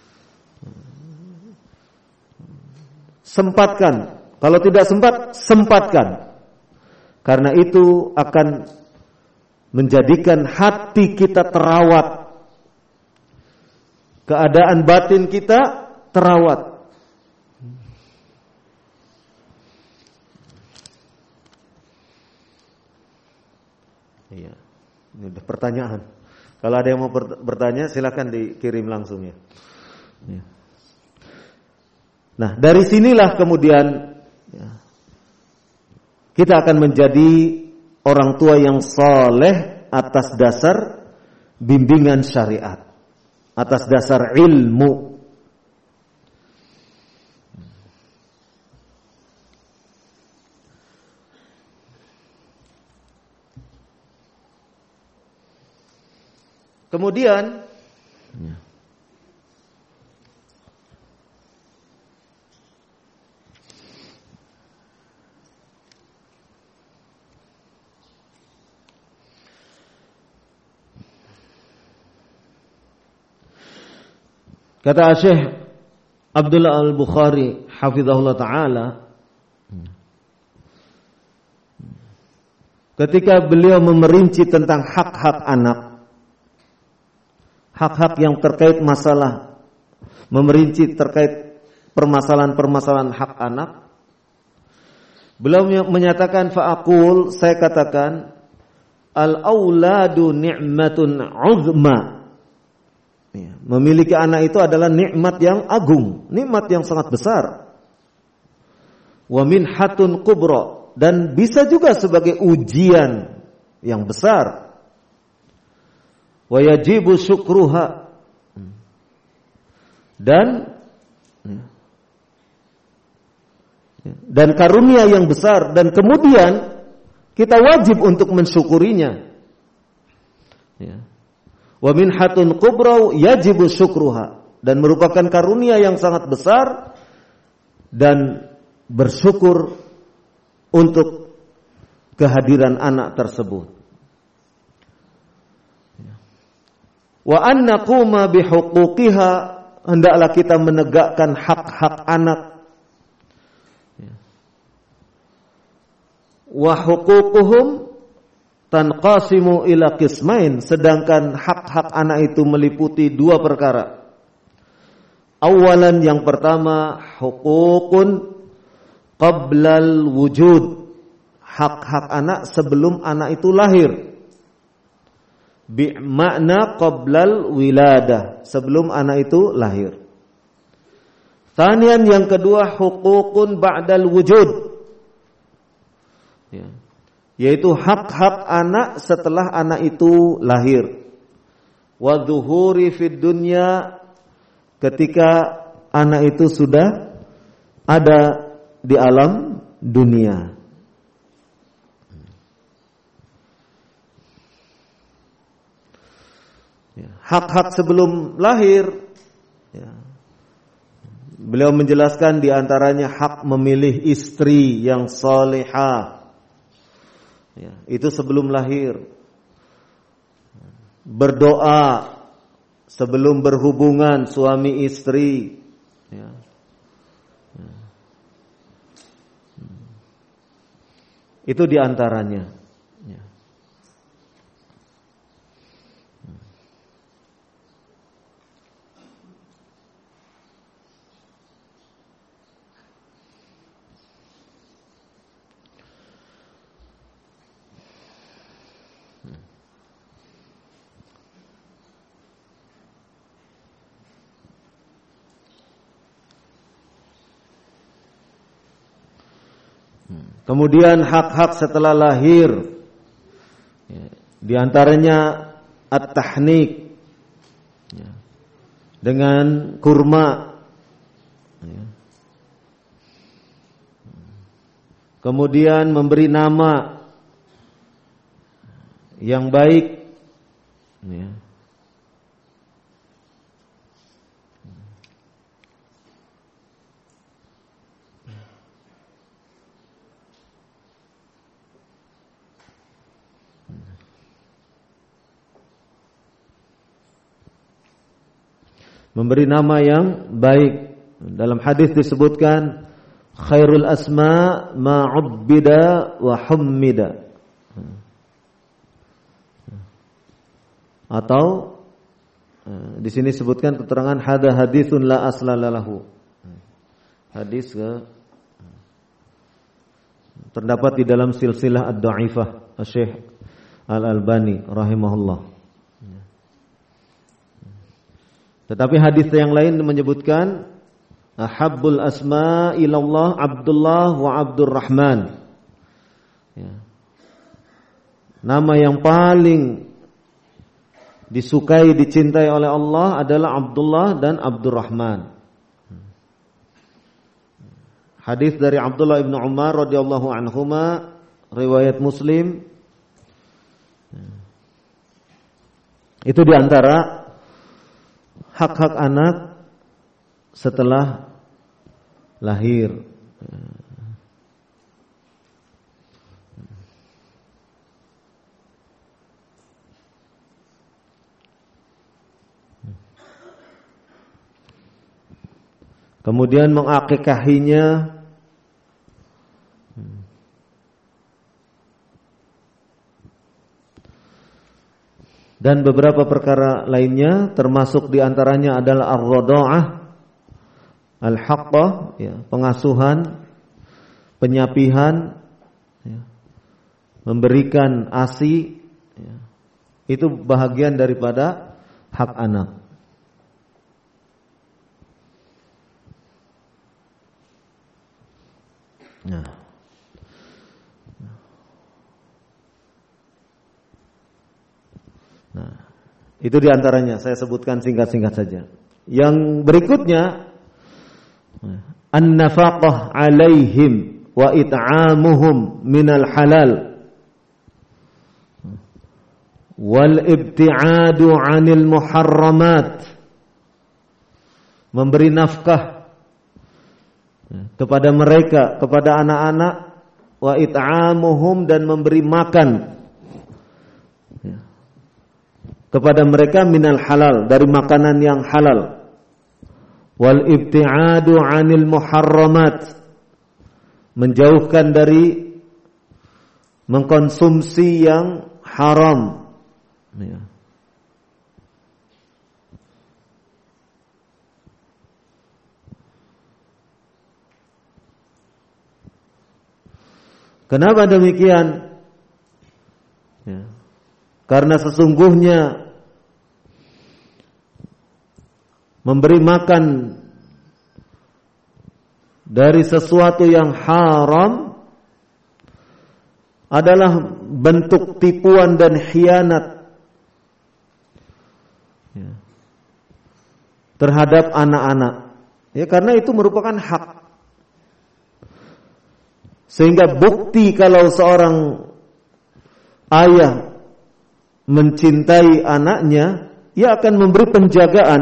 Sempatkan. Kalau tidak sempat, sempatkan. Karena itu akan menjadikan hati kita terawat. Keadaan batin kita terawat. Iya. Ini udah pertanyaan. Kalau ada yang mau bertanya, silakan dikirim langsung ya. Ya. Nah, dari sinilah kemudian ya, kita akan menjadi orang tua yang saleh atas dasar bimbingan syariat, atas dasar ilmu. Kemudian kata Syekh Abdullah Al-Bukhari hafizahullah ta'ala, ketika beliau memerinci tentang hak-hak anak, hak-hak yang terkait masalah, memerinci terkait permasalahan-permasalahan hak anak, beliau menyatakan, fa'aqul, saya katakan, al-auladu ni'matun 'uzma. Memiliki anak itu adalah nikmat yang agung, nikmat yang sangat besar. Wa minhatun kubra, dan bisa juga sebagai ujian yang besar. Wa yajibu syukruha, dan karunia yang besar, dan kemudian kita wajib untuk mensyukurinya. Ya. Wa minhatun kubra yajibu syukruha, dan merupakan karunia yang sangat besar, dan bersyukur untuk kehadiran anak tersebut. Wa an naquma bihuquqiha, hendaklah kita menegakkan hak-hak anak. Wa huququhum tanqasimu ila qismain, sedangkan hak-hak anak itu meliputi dua perkara. Awalan, yang pertama, huququn qablal wujud, hak-hak anak sebelum anak itu lahir. Bi makna qablal wiladah, sebelum anak itu lahir. Tsaniyan, yang kedua, huququn ba'dal wujud, ya, yaitu hak-hak anak setelah anak itu lahir. Wa dzuhuri fid dunya, ketika anak itu sudah ada di alam dunia. Hak-hak sebelum lahir, ya, beliau menjelaskan di antaranya hak memilih istri yang salihah. Ya, itu sebelum lahir. Berdoa sebelum berhubungan suami istri. Ya. Itu di antaranya. Ya. Kemudian hak-hak setelah lahir, ya, di antaranya at-tahnik, ya, dengan kurma, ya. Kemudian memberi nama yang baik, ya. Memberi nama yang baik. Dalam hadis disebutkan khairul asma ma ubbida wa hummida. Atau di sini disebutkan keterangan hada haditsun la asla lahu. Hadis terdapat di dalam silsilah ad-dha'ifah Syekh Al-Albani rahimahullah. Tetapi hadis yang lain menyebutkan ahabbul asma ilallah Abdullah wa Abdurrahman. Ya. Nama yang paling disukai, dicintai oleh Allah adalah Abdullah dan Abdurrahman. Hadis dari Abdullah ibn Umar radhiyallahu anhuma, riwayat Muslim. Itu diantara hak-hak anak setelah lahir. Kemudian mengakikahinya, dan beberapa perkara lainnya, termasuk diantaranya adalah ar-radha'ah, al-haqqah, ya, pengasuhan, penyapihan, ya, memberikan ASI, ya, itu bahagian daripada hak anak. Nah, itu diantaranya, saya sebutkan singkat-singkat saja. Yang berikutnya, an-nafaqah alaihim wa it'amuhum minal halal wal ibti'adu 'anil muharramat. Memberi nafkah kepada mereka, kepada anak-anak, wa it'amuhum, dan memberi makan kepada mereka minal halal, dari makanan yang halal. Wal ibti'adu 'anil muharramat, menjauhkan dari mengkonsumsi yang haram. Ya. Kenapa demikian? Ya. Karena sesungguhnya memberi makan dari sesuatu yang haram adalah bentuk tipuan dan khianat ya, terhadap anak-anak. Ya, karena itu merupakan hak. Sehingga bukti kalau seorang ayah mencintai anaknya, ia akan memberi penjagaan.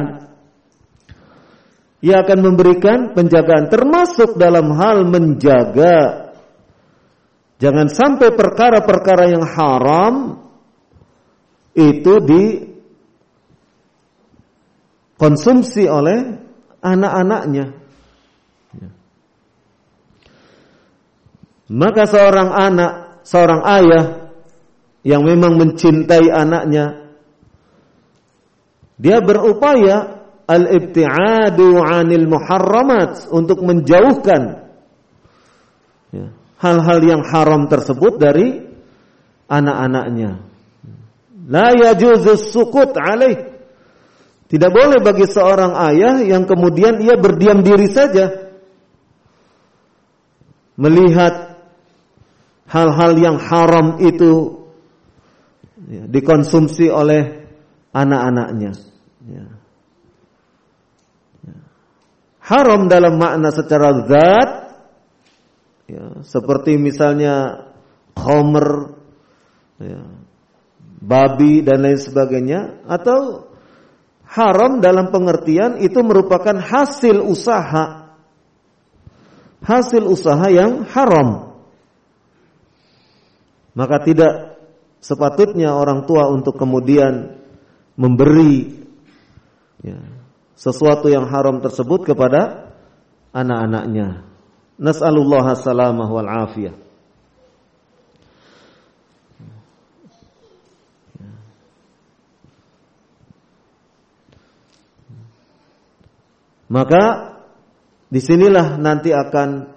Ia akan memberikan penjagaan, termasuk dalam hal menjaga jangan sampai perkara-perkara yang haram itu dikonsumsi oleh anak-anaknya. Maka seorang ayah yang memang mencintai anaknya, dia berupaya al-ibti'adu 'anil muharramat, untuk menjauhkan hal-hal yang haram tersebut dari anak-anaknya. La yajuzu sukut alaih. Tidak boleh bagi seorang ayah yang kemudian ia berdiam diri saja melihat hal-hal yang haram itu dikonsumsi oleh anak-anaknya. Haram dalam makna secara zat, seperti misalnya khamr, babi dan lain sebagainya, atau haram dalam pengertian itu merupakan hasil usaha yang haram. Maka tidak sepatutnya orang tua untuk kemudian memberi sesuatu yang haram tersebut kepada anak-anaknya. Nas'alullah as-salamah wal afiyah. Maka disinilah nanti akan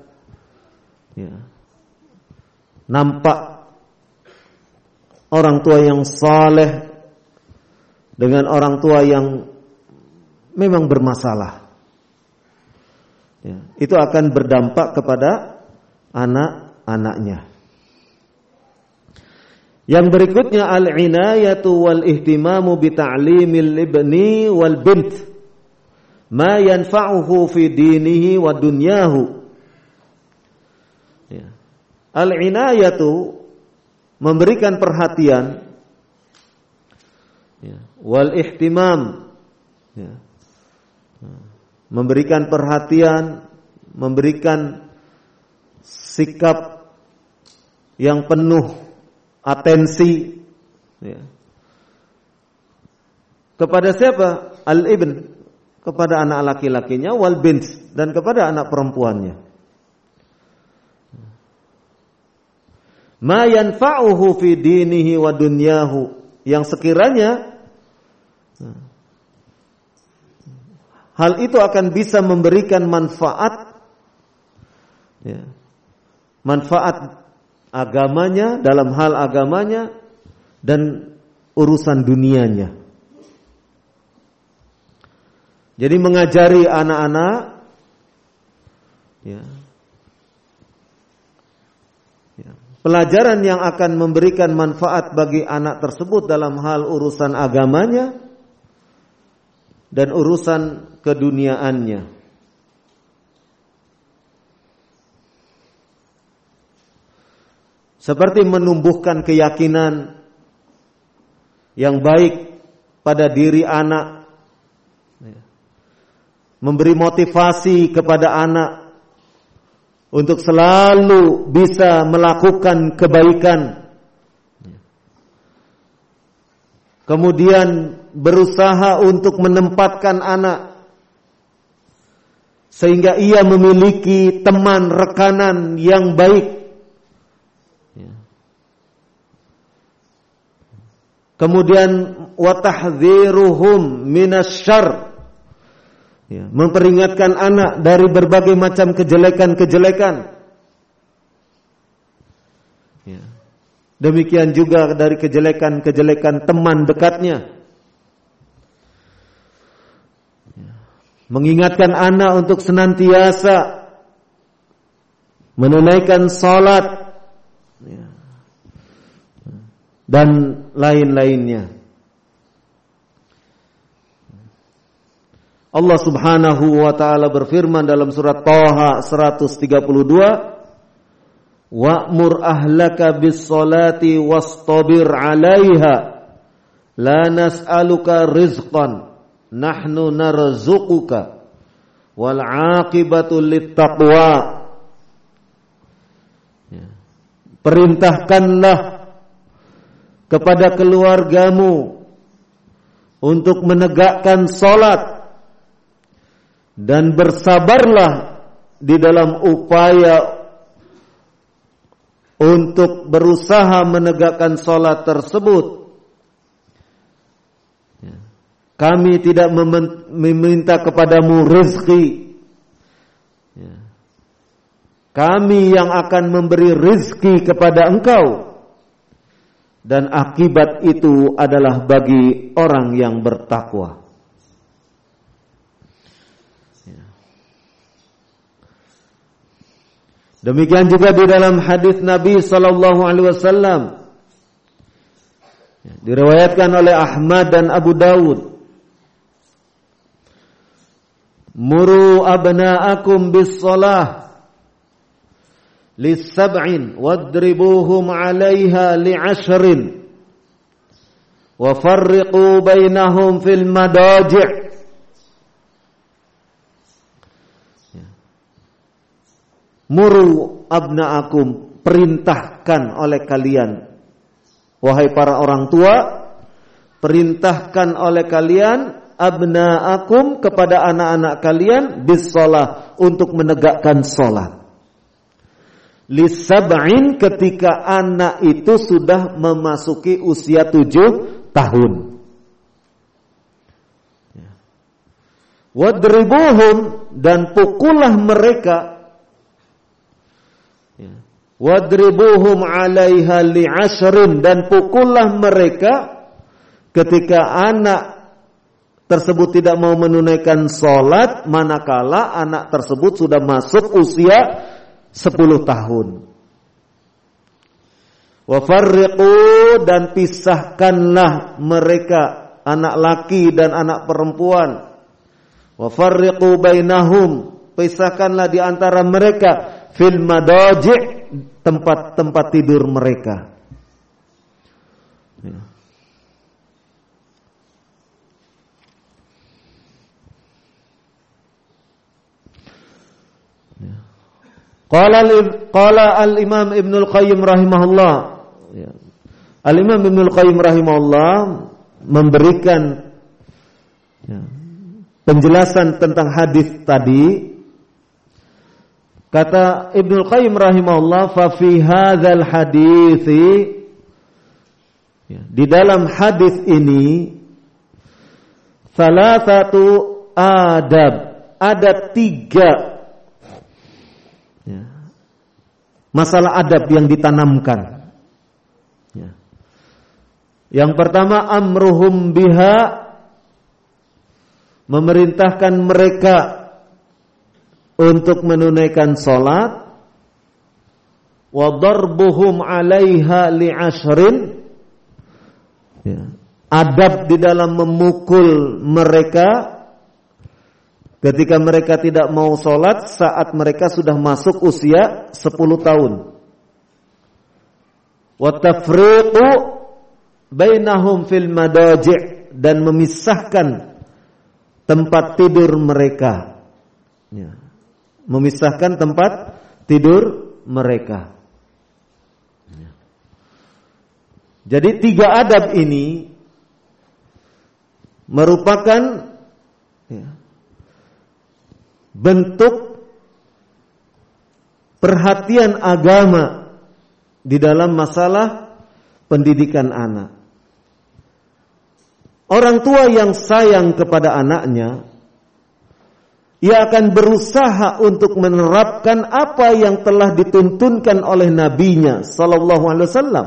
nampak orang tua yang saleh dengan orang tua yang memang bermasalah. Itu akan berdampak kepada anak-anaknya. Yang berikutnya al-inayatu wal ihtimamu bi ta'limil ibni wal bint ma yanfa'uhu fi dinihi wa dunyahu. Al-inayatu, memberikan perhatian, wal ihtimam, memberikan perhatian, memberikan sikap yang penuh atensi kepada siapa? Al-ibn, kepada anak laki-lakinya, wal bint, dan kepada anak perempuannya. Ma yanfa'uhu fi dinihi wa dunyahu, yang sekiranya hal itu akan bisa memberikan manfaat manfaat agamanya, dalam hal agamanya dan urusan dunianya. Jadi mengajari anak-anak pelajaran yang akan memberikan manfaat bagi anak tersebut dalam hal urusan agamanya dan urusan keduniaannya. Seperti menumbuhkan keyakinan yang baik pada diri anak, memberi motivasi kepada anak untuk selalu bisa melakukan kebaikan, kemudian berusaha untuk menempatkan anak sehingga ia memiliki teman rekanan yang baik, Kemudian wa tahdziruhum minasyarr. Ya, memperingatkan anak dari berbagai macam kejelekan-kejelekan. Ya. Demikian juga dari kejelekan-kejelekan teman dekatnya. Ya. Mengingatkan anak untuk senantiasa menunaikan salat. Ya. Dan lain-lainnya. Allah Subhanahu wa taala berfirman dalam surat Thaha 132, "Wa'mur ahlaka bis-sholati wastabir 'alaiha, la nas'aluka rizqan, nahnu narzuquka, wal 'aqibatu lit-taqwa." Perintahkanlah kepada keluargamu untuk menegakkan salat dan bersabarlah di dalam upaya untuk berusaha menegakkan salat tersebut. Kami tidak meminta kepadamu rezeki. Kami yang akan memberi rezeki kepada engkau. Dan akibat itu adalah bagi orang yang bertakwa. Demikian juga di dalam hadis Nabi sallallahu alaihi wasallam, diriwayatkan oleh Ahmad dan Abu Dawud. Muru abna'akum bis-shalah lis-sab'in wadribuhum 'alaiha li'ashrin wa farriqu bainahum fil madaji'. Muru abna'akum, perintahkan oleh kalian, wahai para orang tua, perintahkan oleh kalian abna'akum kepada anak-anak kalian bis-shalah, untuk menegakkan salat. Lis-sab'in, ketika anak itu sudah memasuki usia 7 tahun. Wadribuhum, dan pukullah mereka. Wadribuhum 'alaiha li'ashrin, dan pukullah mereka ketika anak tersebut tidak mau menunaikan salat, manakala anak tersebut sudah masuk usia 10 tahun. Wa farriqu, dan pisahkanlah mereka, anak laki dan anak perempuan. Wa farriqu bainahum, pisahkanlah di antara mereka, fil madaji', tempat-tempat tidur mereka. Qala al-Imam Ibnul Qayyim rahimahullah. Al-Imam Ibnul Qayyim rahimahullah memberikan penjelasan tentang hadis tadi. Kata Ibnul Qayyim rahimahullah, fa fi hadzal hadithi, di dalam hadis ini, salasatu adab, ada 3 masalah adab yang ditanamkan. Yang pertama, amruhum biha, memerintahkan mereka untuk menunaikan salat. Wa darbuhum 'alaiha li'ashrin, adab di dalam memukul mereka ketika mereka tidak mau salat saat mereka sudah masuk usia 10 tahun. Wa tafriqu bainahum fil madaji', dan memisahkan tempat tidur mereka. Memisahkan tempat tidur mereka. Jadi 3 adab ini merupakan bentuk perhatian agama di dalam masalah pendidikan anak. orang tua yang sayang kepada anaknya, ia akan berusaha untuk menerapkan apa yang telah dituntunkan oleh nabinya sallallahu alaihi wasallam.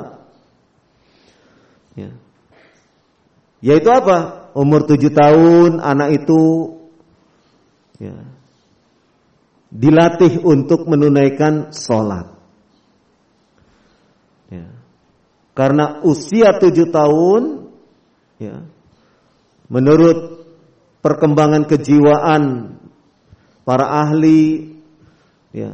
Ya. Yaitu apa? Umur 7 tahun anak itu ya, dilatih untuk menunaikan sholat. Ya. Karena usia 7 tahun ya, menurut perkembangan kejiwaan para ahli ya,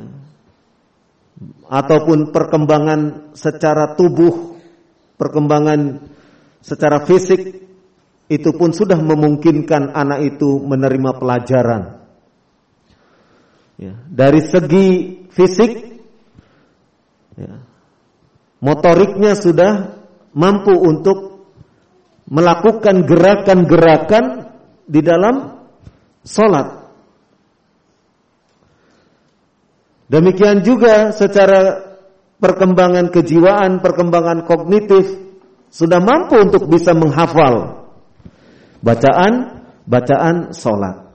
ataupun perkembangan secara tubuh, perkembangan secara fisik, itu pun sudah memungkinkan anak itu menerima pelajaran. Ya, dari segi fisik, ya, motoriknya sudah mampu untuk melakukan gerakan-gerakan di dalam sholat. Demikian juga secara perkembangan kejiwaan, perkembangan kognitif, sudah mampu untuk bisa menghafal bacaan sholat.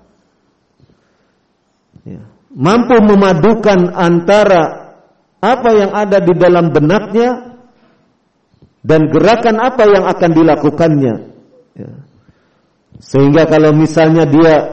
Ya. Mampu memadukan antara apa yang ada di dalam benaknya dan gerakan apa yang akan dilakukannya. Ya. Sehingga kalau misalnya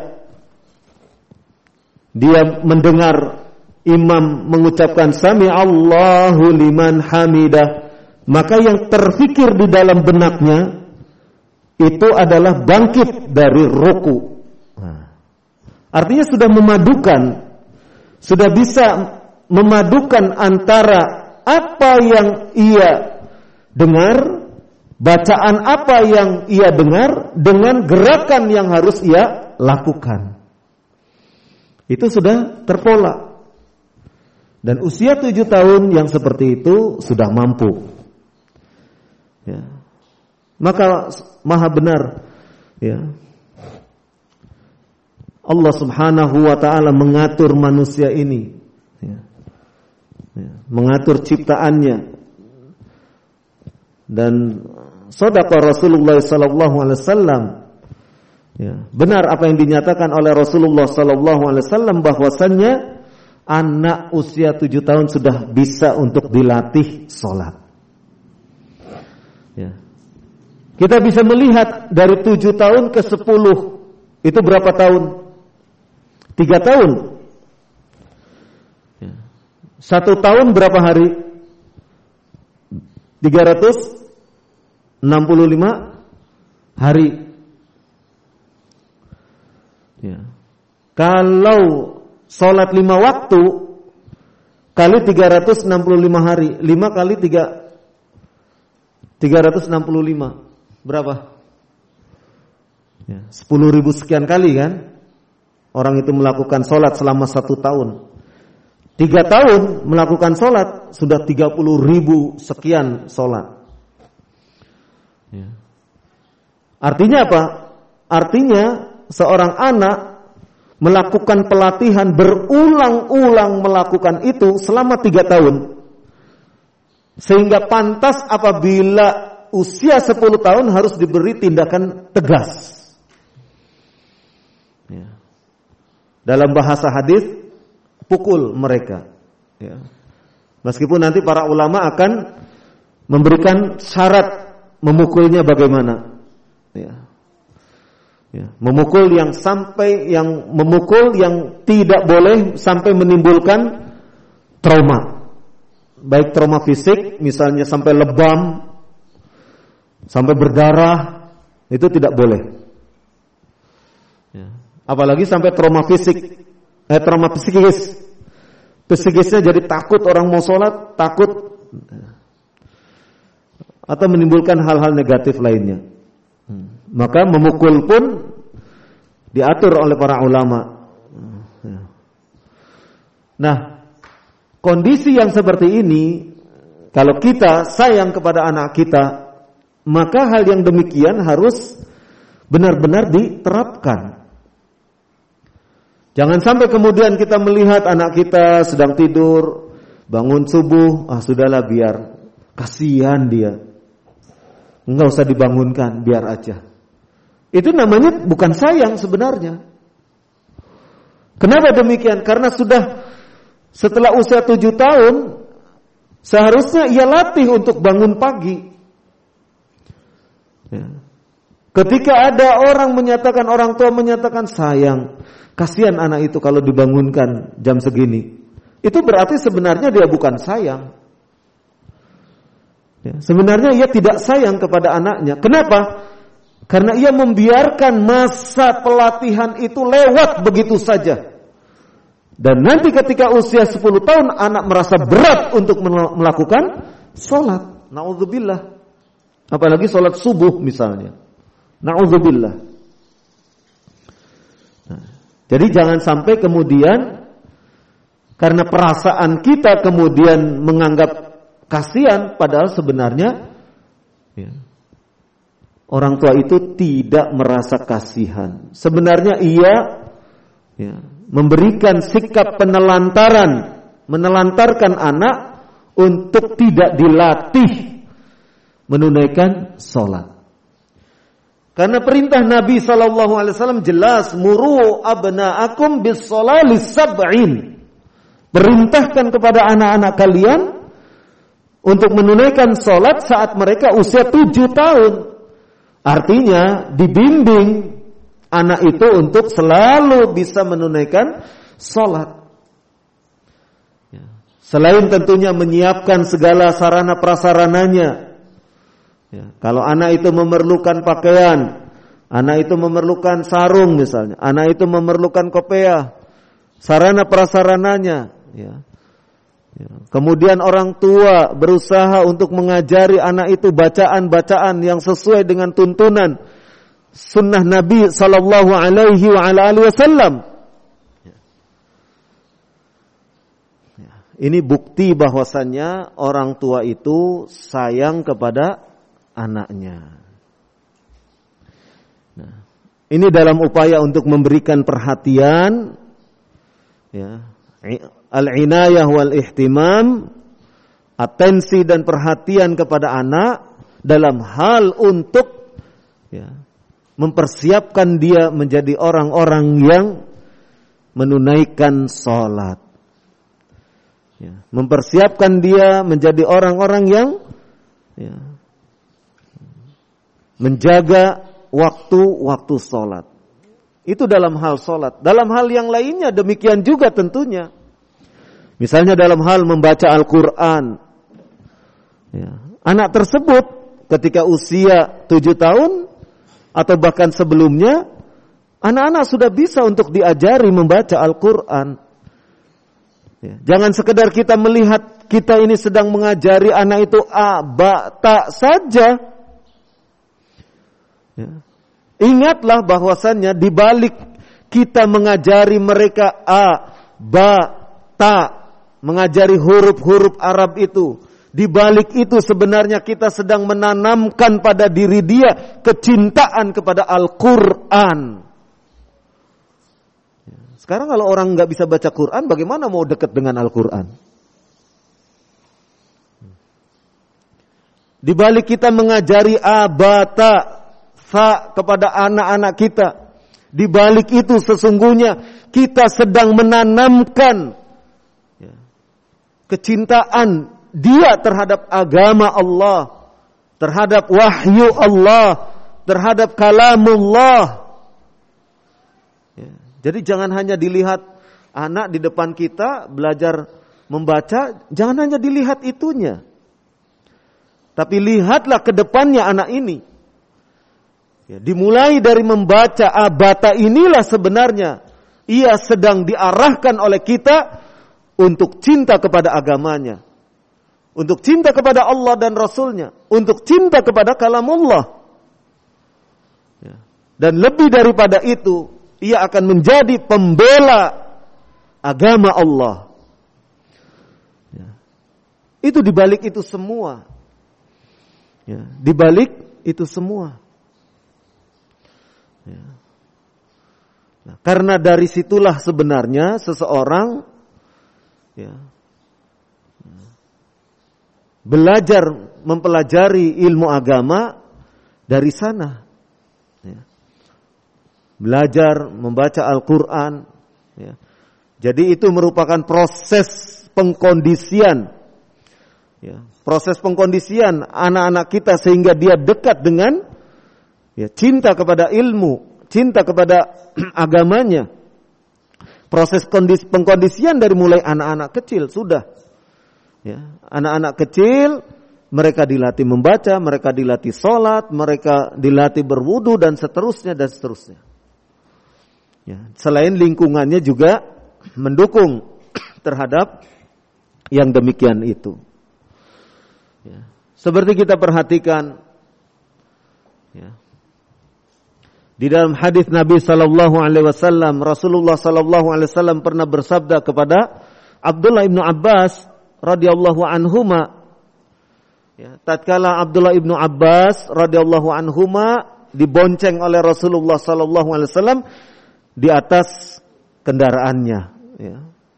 dia mendengar imam mengucapkan sami Allahu liman hamidah, maka yang terfikir di dalam benaknya itu adalah bangkit dari ruku. Artinya sudah memadukan, sudah bisa memadukan antara apa yang ia dengar, bacaan apa yang ia dengar dengan gerakan yang harus ia lakukan. Itu sudah terpola. Dan usia 7 tahun yang seperti itu sudah mampu. Ya. Maka maha benar ya, Allah subhanahu wa ta'ala mengatur manusia ini ya. Ya. Mengatur ciptaannya. Dan shadaqa Rasulullah sallallahu alaihi wasallam ya. Benar apa yang dinyatakan oleh Rasulullah sallallahu alaihi wasallam bahwasannya anak usia 7 tahun sudah bisa untuk dilatih sholat. Ya. Kita bisa melihat dari 7 tahun ke 10 itu berapa tahun? 3 tahun. Ya. 1 tahun berapa hari? 365 hari. Ya. Kalau sholat 5 waktu kali 365 hari, 5 kali 365 berapa? Ya, 10.000 sekian kali kan orang itu melakukan sholat selama 1 tahun. 3 tahun melakukan sholat sudah 30.000 sekian sholat. Ya. Artinya apa? Artinya seorang anak melakukan pelatihan berulang-ulang melakukan itu selama 3 tahun. Sehingga pantas apabila usia 10 tahun harus diberi tindakan tegas. Ya. Dalam bahasa hadis, pukul mereka. Ya. Meskipun nanti para ulama akan memberikan syarat memukulnya bagaimana. Ya. Ya, memukul yang tidak boleh sampai menimbulkan trauma. Baik trauma fisik, misalnya sampai lebam, sampai berdarah, itu tidak boleh. Ya. Apalagi sampai trauma fisik, trauma psikis. Psikisnya jadi takut orang mau sholat, takut, atau menimbulkan hal-hal negatif lainnya. Maka memukul pun diatur oleh para ulama. Nah, kondisi yang seperti ini, kalau kita sayang kepada anak kita, maka hal yang demikian harus benar-benar diterapkan. Jangan sampai kemudian kita melihat anak kita sedang tidur, bangun subuh, sudahlah biar, kasihan dia, enggak usah dibangunkan, biar aja. Itu namanya bukan sayang sebenarnya. Kenapa demikian? Karena sudah setelah usia 7 tahun, seharusnya ia latih untuk bangun pagi. Ya. Ketika ada orang tua menyatakan sayang, kasihan anak itu kalau dibangunkan jam segini. Itu berarti sebenarnya dia bukan sayang. Ya, sebenarnya ia tidak sayang kepada anaknya. Kenapa? Karena ia membiarkan masa pelatihan itu lewat begitu saja. Dan nanti ketika usia 10 tahun anak merasa berat untuk melakukan sholat. Na'udzubillah. Apalagi sholat subuh misalnya. Na'udzubillah. Nah, jadi jangan sampai kemudian karena perasaan kita kemudian menganggap kasihan, padahal sebenarnya ya, orang tua itu tidak merasa kasihan. Sebenarnya ia ya, memberikan sikap menelantarkan anak untuk tidak dilatih menunaikan sholat. Karena perintah Nabi SAW jelas, muru abna'akum bis-sholali sab'in. Perintahkan kepada anak-anak kalian untuk menunaikan sholat saat mereka usia 7 tahun. Artinya dibimbing anak itu untuk selalu bisa menunaikan sholat. Selain tentunya menyiapkan segala sarana prasarananya. Ya, kalau anak itu memerlukan pakaian, anak itu memerlukan sarung misalnya, anak itu memerlukan kopiah, sarana prasarananya. Ya. Kemudian orang tua berusaha untuk mengajari anak itu bacaan-bacaan yang sesuai dengan tuntunan sunnah Nabi sallallahu alaihi wasallam. Ini bukti bahwasannya orang tua itu sayang kepada anaknya. Nah, ini dalam upaya untuk memberikan perhatian, ya, al-inayah wal ihtimam, atensi dan perhatian kepada anak dalam hal untuk ya, mempersiapkan dia menjadi orang-orang yang menunaikan sholat. Ya, mempersiapkan dia menjadi orang-orang yang ya, menjaga waktu-waktu sholat. Itu dalam hal sholat. Dalam hal yang lainnya demikian juga tentunya. Misalnya dalam hal membaca Al-Quran. Ya, anak tersebut ketika usia 7 tahun atau bahkan sebelumnya, anak-anak sudah bisa untuk diajari membaca Al-Quran. Ya, jangan sekedar kita melihat kita ini sedang mengajari anak itu a, ba, ta saja. Ya. Ingatlah bahwasannya di balik kita mengajari mereka a, ba, ta, mengajari huruf-huruf Arab itu, di balik itu sebenarnya kita sedang menanamkan pada diri dia kecintaan kepada Al-Quran. Sekarang kalau orang nggak bisa baca Quran, bagaimana mau dekat dengan Al-Quran? Di balik kita mengajari a, ba, ta, fa kepada anak-anak kita, di balik itu sesungguhnya kita sedang menanamkan kecintaan dia terhadap agama Allah, terhadap wahyu Allah, terhadap kalamullah. Jadi jangan hanya dilihat anak di depan kita belajar membaca, jangan hanya dilihat itunya. Tapi lihatlah ke depannya anak ini. Ya, dimulai dari membaca abata inilah sebenarnya ia sedang diarahkan oleh kita untuk cinta kepada agamanya, untuk cinta kepada Allah dan Rasulnya, untuk cinta kepada kalamullah. Ya. Dan lebih daripada itu, ia akan menjadi pembela agama Allah. Ya. Itu dibalik itu semua. Ya. Dibalik itu semua. Ya. Nah, karena dari situlah sebenarnya seseorang ya, belajar mempelajari ilmu agama dari sana. Ya. belajar membaca Al-Quran. Ya. Jadi itu merupakan proses pengkondisian. Ya. Proses pengkondisian anak-anak kita sehingga dia dekat dengan cinta kepada ilmu, cinta kepada agamanya. Proses pengkondisian dari mulai anak-anak kecil sudah. Ya. Anak-anak kecil mereka dilatih membaca, mereka dilatih sholat, mereka dilatih berwudu dan seterusnya dan seterusnya. Ya. Selain lingkungannya juga mendukung terhadap yang demikian itu. Ya. Seperti kita perhatikan, ya, di dalam hadis Nabi Sallallahu Alaihi Wasallam, Rasulullah Sallallahu Alaihi Wasallam pernah bersabda kepada Abdullah ibnu Abbas radhiyallahu anhuma, ya, tatkala Abdullah ibnu Abbas radhiyallahu anhuma dibonceng oleh Rasulullah Sallallahu Alaihi Wasallam di atas kendaraannya, ya,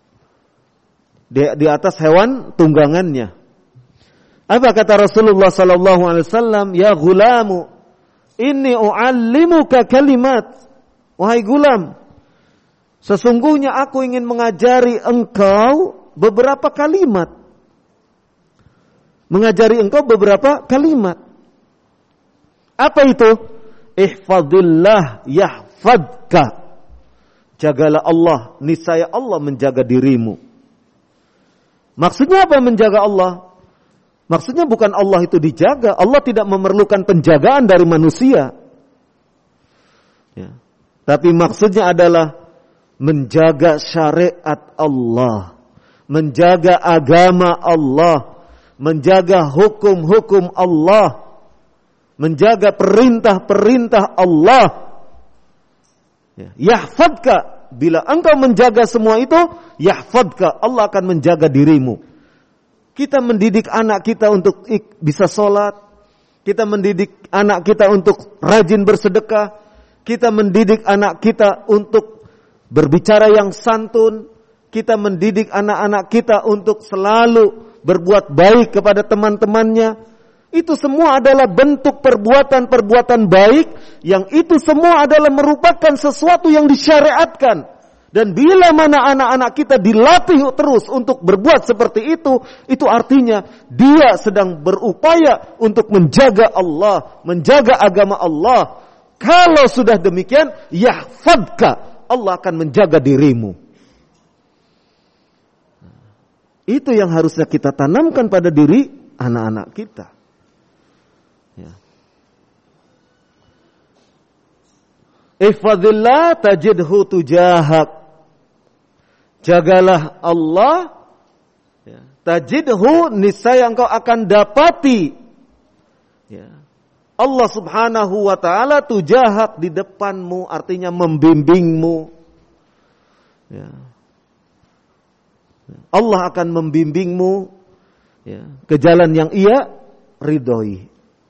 di atas hewan tunggangannya. Apa kata Rasulullah Sallallahu Alaihi Wasallam? Ya gulamu, inni u'allimuka kalimat. Wahai gulam, sesungguhnya aku ingin mengajari engkau beberapa kalimat. Mengajari engkau beberapa kalimat. Apa itu? Ihfadillah yahfadka. Jagalah Allah, niscaya Allah menjaga dirimu. Maksudnya apa menjaga Allah? Maksudnya bukan Allah itu dijaga. Allah tidak memerlukan penjagaan dari manusia. Ya. Tapi maksudnya adalah menjaga syariat Allah. Menjaga agama Allah. Menjaga hukum-hukum Allah. Menjaga perintah-perintah Allah. Ya. Yahfadka. Bila engkau menjaga semua itu, yahfadka. Allah akan menjaga dirimu. Kita mendidik anak kita untuk bisa sholat. Kita mendidik anak kita untuk rajin bersedekah. Kita mendidik anak kita untuk berbicara yang santun. Kita mendidik anak-anak kita untuk selalu berbuat baik kepada teman-temannya. Itu semua adalah bentuk perbuatan-perbuatan baik. Yang itu semua adalah merupakan sesuatu yang disyariatkan. Dan bila mana anak-anak kita dilatih terus untuk berbuat seperti itu artinya dia sedang berupaya untuk menjaga Allah, menjaga agama Allah. Kalau sudah demikian, yahfadka, Allah akan menjaga dirimu. Itu yang harusnya kita tanamkan pada diri anak-anak kita. Ya. Ihfadillah tajidhu tujahak. Jagalah Allah, ya, tajidhu, niscaya engkau akan dapati, ya, Allah subhanahu wa ta'ala tujahak, di depanmu, artinya membimbingmu. Ya. Allah akan membimbingmu, ya, ke jalan yang ia ridhoi.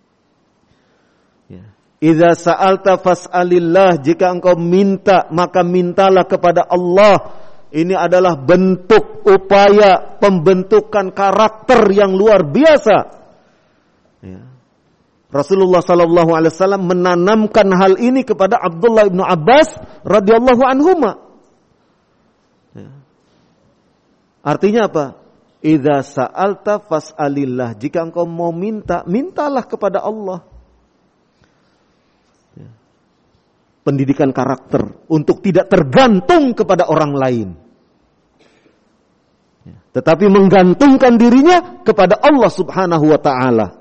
Ya. Idza sa'alta fas'alillah, jika engkau minta maka mintalah kepada Allah. Ini adalah bentuk upaya pembentukan karakter yang luar biasa. Ya. Rasulullah Sallallahu Alaihi Wasallam menanamkan hal ini kepada Abdullah ibnu Abbas radhiyallahu anhuma. Ya. Artinya apa? Idza sa'alta fas'alillah. Jika engkau mau minta, mintalah kepada Allah. Ya. Pendidikan karakter untuk tidak tergantung kepada orang lain. Tetapi menggantungkan dirinya kepada Allah subhanahu wa ta'ala.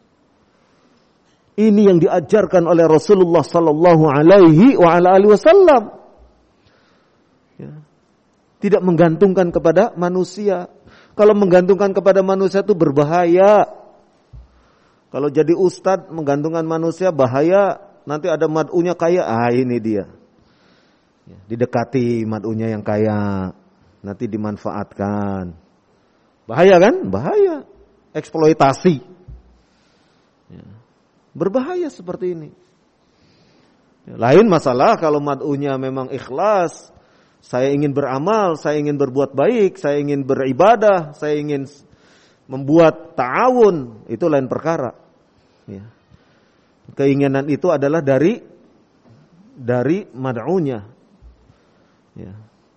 Ini yang diajarkan oleh Rasulullah sallallahu alaihi wasallam. Ya. Tidak menggantungkan kepada manusia. Kalau menggantungkan kepada manusia itu berbahaya. Kalau jadi ustadz menggantungkan manusia bahaya. Nanti ada mad'unya kaya. Ini dia. Ya. Didekati mad'unya yang kaya. Nanti dimanfaatkan. Bahaya kan? Bahaya. Eksploitasi. Ya. Berbahaya seperti ini. Ya. Lain masalah kalau mad'unya memang ikhlas. Saya ingin beramal, saya ingin berbuat baik, saya ingin beribadah, saya ingin membuat ta'awun. Itu lain perkara. Ya. Keinginan itu adalah dari dari mad'unya. Ya.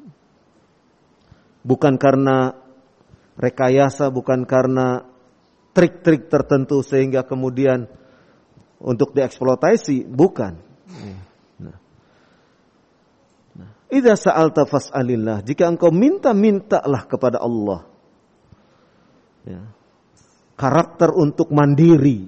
Bukan karena rekayasa, bukan karena trik-trik tertentu sehingga kemudian untuk dieksploitasi, bukan. Idza sa'alta fas'alillah, jika engkau minta-mintalah kepada Allah. Ya. Karakter untuk mandiri,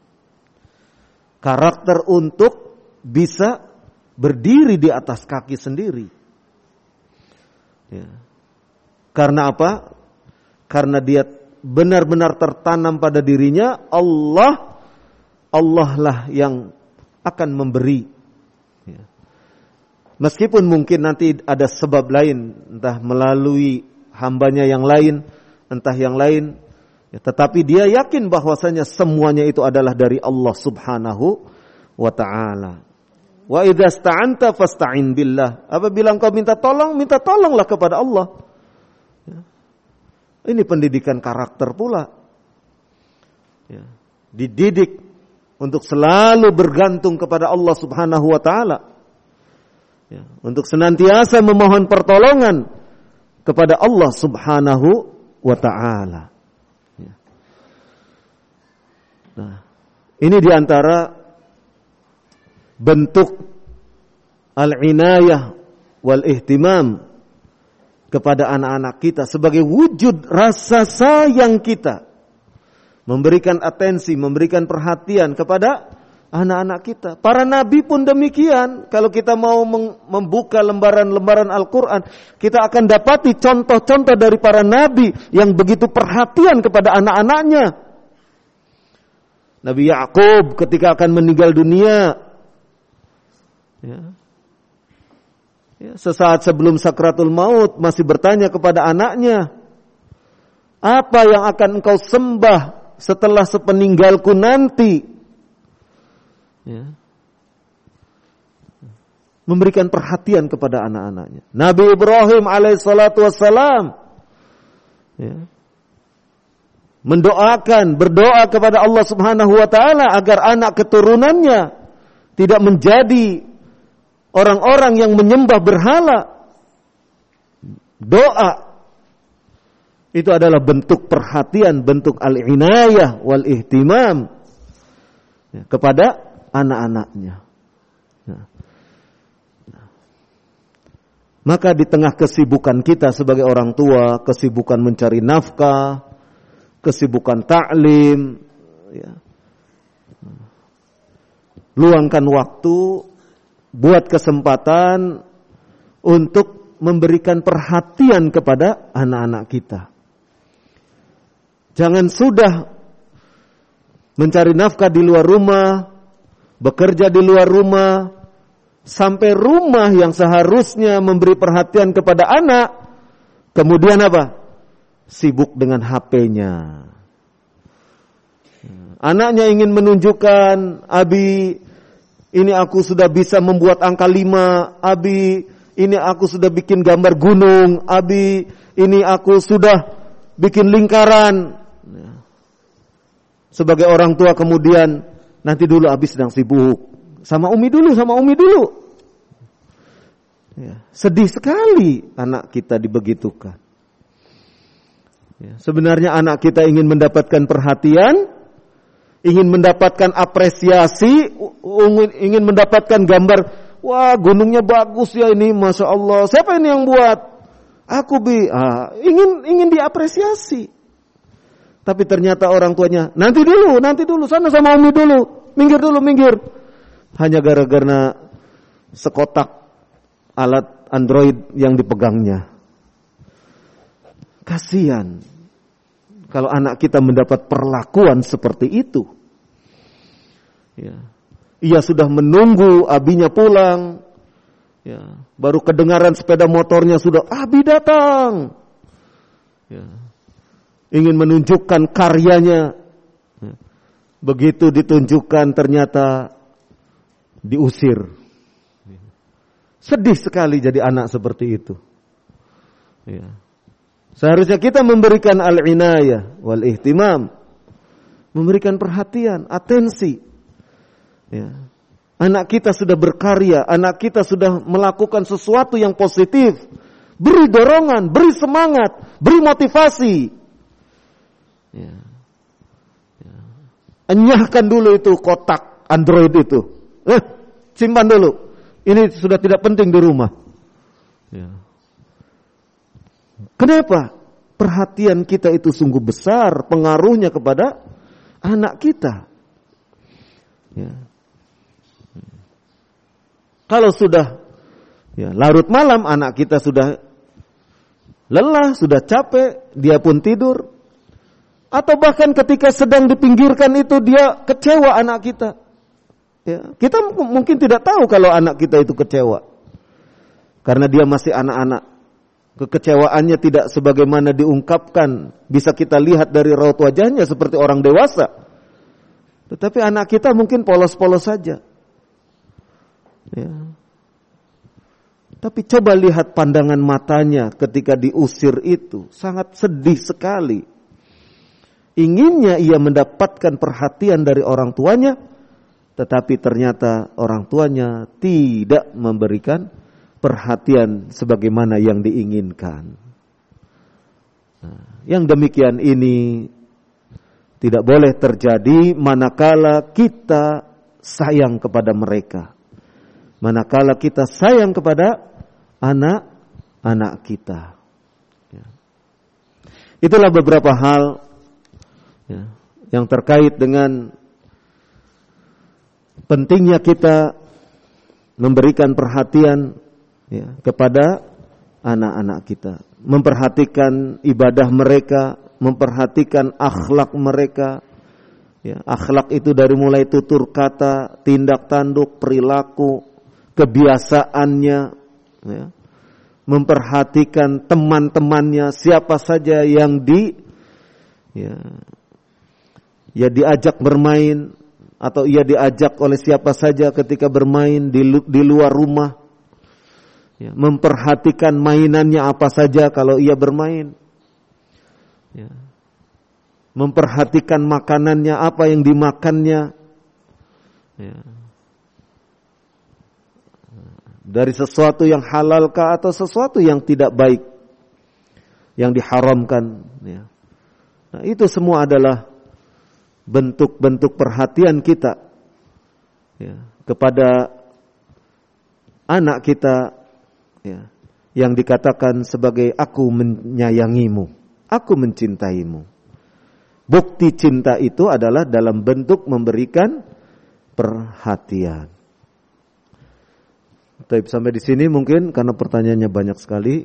karakter untuk bisa berdiri di atas kaki sendiri. Ya. Karena apa? Karena dia benar-benar tertanam pada dirinya, Allah lah yang akan memberi. Ya. Meskipun mungkin nanti ada sebab lain, entah melalui hambanya yang lain, entah yang lain, ya, tetapi dia yakin bahwasanya semuanya itu adalah dari Allah Subhanahu wa ta'ala. Wa idza sta'anta fasta'in billah. Apabila engkau minta tolonglah kepada Allah. Ya. Ini pendidikan karakter pula. Ya. Dididik untuk selalu bergantung kepada Allah Subhanahu wa ta'ala. Ya. Untuk senantiasa memohon pertolongan kepada Allah Subhanahu wa ta'ala. Ya. Nah, ini diantara bentuk al-inayah wal ihtimam kepada anak-anak kita sebagai wujud rasa sayang kita, memberikan atensi, memberikan perhatian kepada anak-anak kita. Para nabi pun demikian. Kalau kita mau membuka lembaran-lembaran Al-Quran, kita akan dapati contoh-contoh dari para nabi yang begitu perhatian kepada anak-anaknya. Nabi Yakub ketika akan meninggal dunia, ya, sesaat sebelum sakratul maut masih bertanya kepada anaknya, apa yang akan engkau sembah setelah sepeninggalku nanti? Ya. Memberikan perhatian kepada anak-anaknya. Nabi Ibrahim alaihissalatu wassalam, ya, berdoa kepada Allah Subhanahu wa ta'ala agar anak keturunannya tidak menjadi orang-orang yang menyembah berhala. Doa itu adalah bentuk perhatian, bentuk al-inayah wal ihtimam, ya, kepada anak-anaknya. Nah. Maka di tengah kesibukan kita sebagai orang tua, kesibukan mencari nafkah, kesibukan ta'lim, ya, luangkan waktu, buat kesempatan untuk memberikan perhatian kepada anak-anak kita. Jangan sudah mencari nafkah di luar rumah, bekerja di luar rumah, sampai rumah yang seharusnya memberi perhatian kepada anak, kemudian apa? Sibuk dengan HP-nya. Anaknya ingin menunjukkan, Abi, ini aku sudah bisa membuat angka 5, Abi, ini aku sudah bikin gambar gunung, Abi, ini aku sudah bikin lingkaran. Sebagai orang tua kemudian, nanti dulu Abi sedang sibuk. Sama Umi dulu. Ya, sedih sekali anak kita dibegitukan. Ya, sebenarnya anak kita ingin mendapatkan perhatian, ingin mendapatkan apresiasi, ingin mendapatkan gambar, wah gunungnya bagus ya ini, Masya Allah. Siapa ini yang buat? Aku ingin diapresiasi. Tapi ternyata orang tuanya, nanti dulu, sana sama Umi dulu, minggir. Hanya gara-gara sekotak alat Android yang dipegangnya. Kasihan kalau anak kita mendapat perlakuan seperti itu. Ya. Ia sudah menunggu abinya pulang. Ya. Baru kedengaran sepeda motornya sudah, Abi datang. Ya. Ingin menunjukkan karyanya. Ya. Begitu ditunjukkan ternyata diusir. Sedih sekali jadi anak seperti itu. Ya. Seharusnya kita memberikan al-inayah wal ihtimam, memberikan perhatian, atensi. Ya. anak kita sudah berkarya, anak kita sudah melakukan sesuatu yang positif, beri dorongan, beri semangat, beri motivasi. Ya. Ya. Enyahkan dulu itu kotak Android itu. Simpan dulu. Ini sudah tidak penting di rumah. Ya. Kenapa? Perhatian kita itu sungguh besar pengaruhnya kepada anak kita. Ya. Kalau sudah larut malam, anak kita sudah lelah, sudah capek, dia pun tidur. Atau bahkan ketika sedang dipinggirkan itu dia kecewa anak kita. Ya, kita mungkin tidak tahu kalau anak kita itu kecewa. Karena dia masih anak-anak. Kekecewaannya tidak sebagaimana diungkapkan. Bisa kita lihat dari raut wajahnya seperti orang dewasa. Tetapi anak kita mungkin polos-polos saja. Ya. Tapi coba lihat pandangan matanya ketika diusir itu. Sangat sedih sekali. Inginnya ia mendapatkan perhatian dari orang tuanya. Tetapi ternyata orang tuanya tidak memberikan perhatian sebagaimana yang diinginkan. Nah, yang demikian ini tidak boleh terjadi manakala kita sayang kepada mereka. Manakala kita sayang kepada anak-anak kita. Ya. Itulah beberapa hal yang terkait dengan pentingnya kita memberikan perhatian kepada anak-anak kita. Memperhatikan ibadah mereka, memperhatikan akhlak mereka. Ya, akhlak itu dari mulai tutur kata, tindak tanduk, perilaku, kebiasaannya, ya. Memperhatikan teman-temannya, siapa saja yang diajak bermain atau ia diajak oleh siapa saja ketika bermain di luar rumah. Ya, memperhatikan mainannya apa saja kalau ia bermain. Ya. Memperhatikan makanannya apa yang dimakannya. Ya. Dari sesuatu yang halalkah atau sesuatu yang tidak baik, yang diharamkan. Ya. Nah, itu semua adalah bentuk-bentuk perhatian kita kepada anak kita, yang dikatakan sebagai aku menyayangimu, aku mencintaimu. Bukti cinta itu adalah dalam bentuk memberikan perhatian. Tapi sampai di sini mungkin karena pertanyaannya banyak sekali.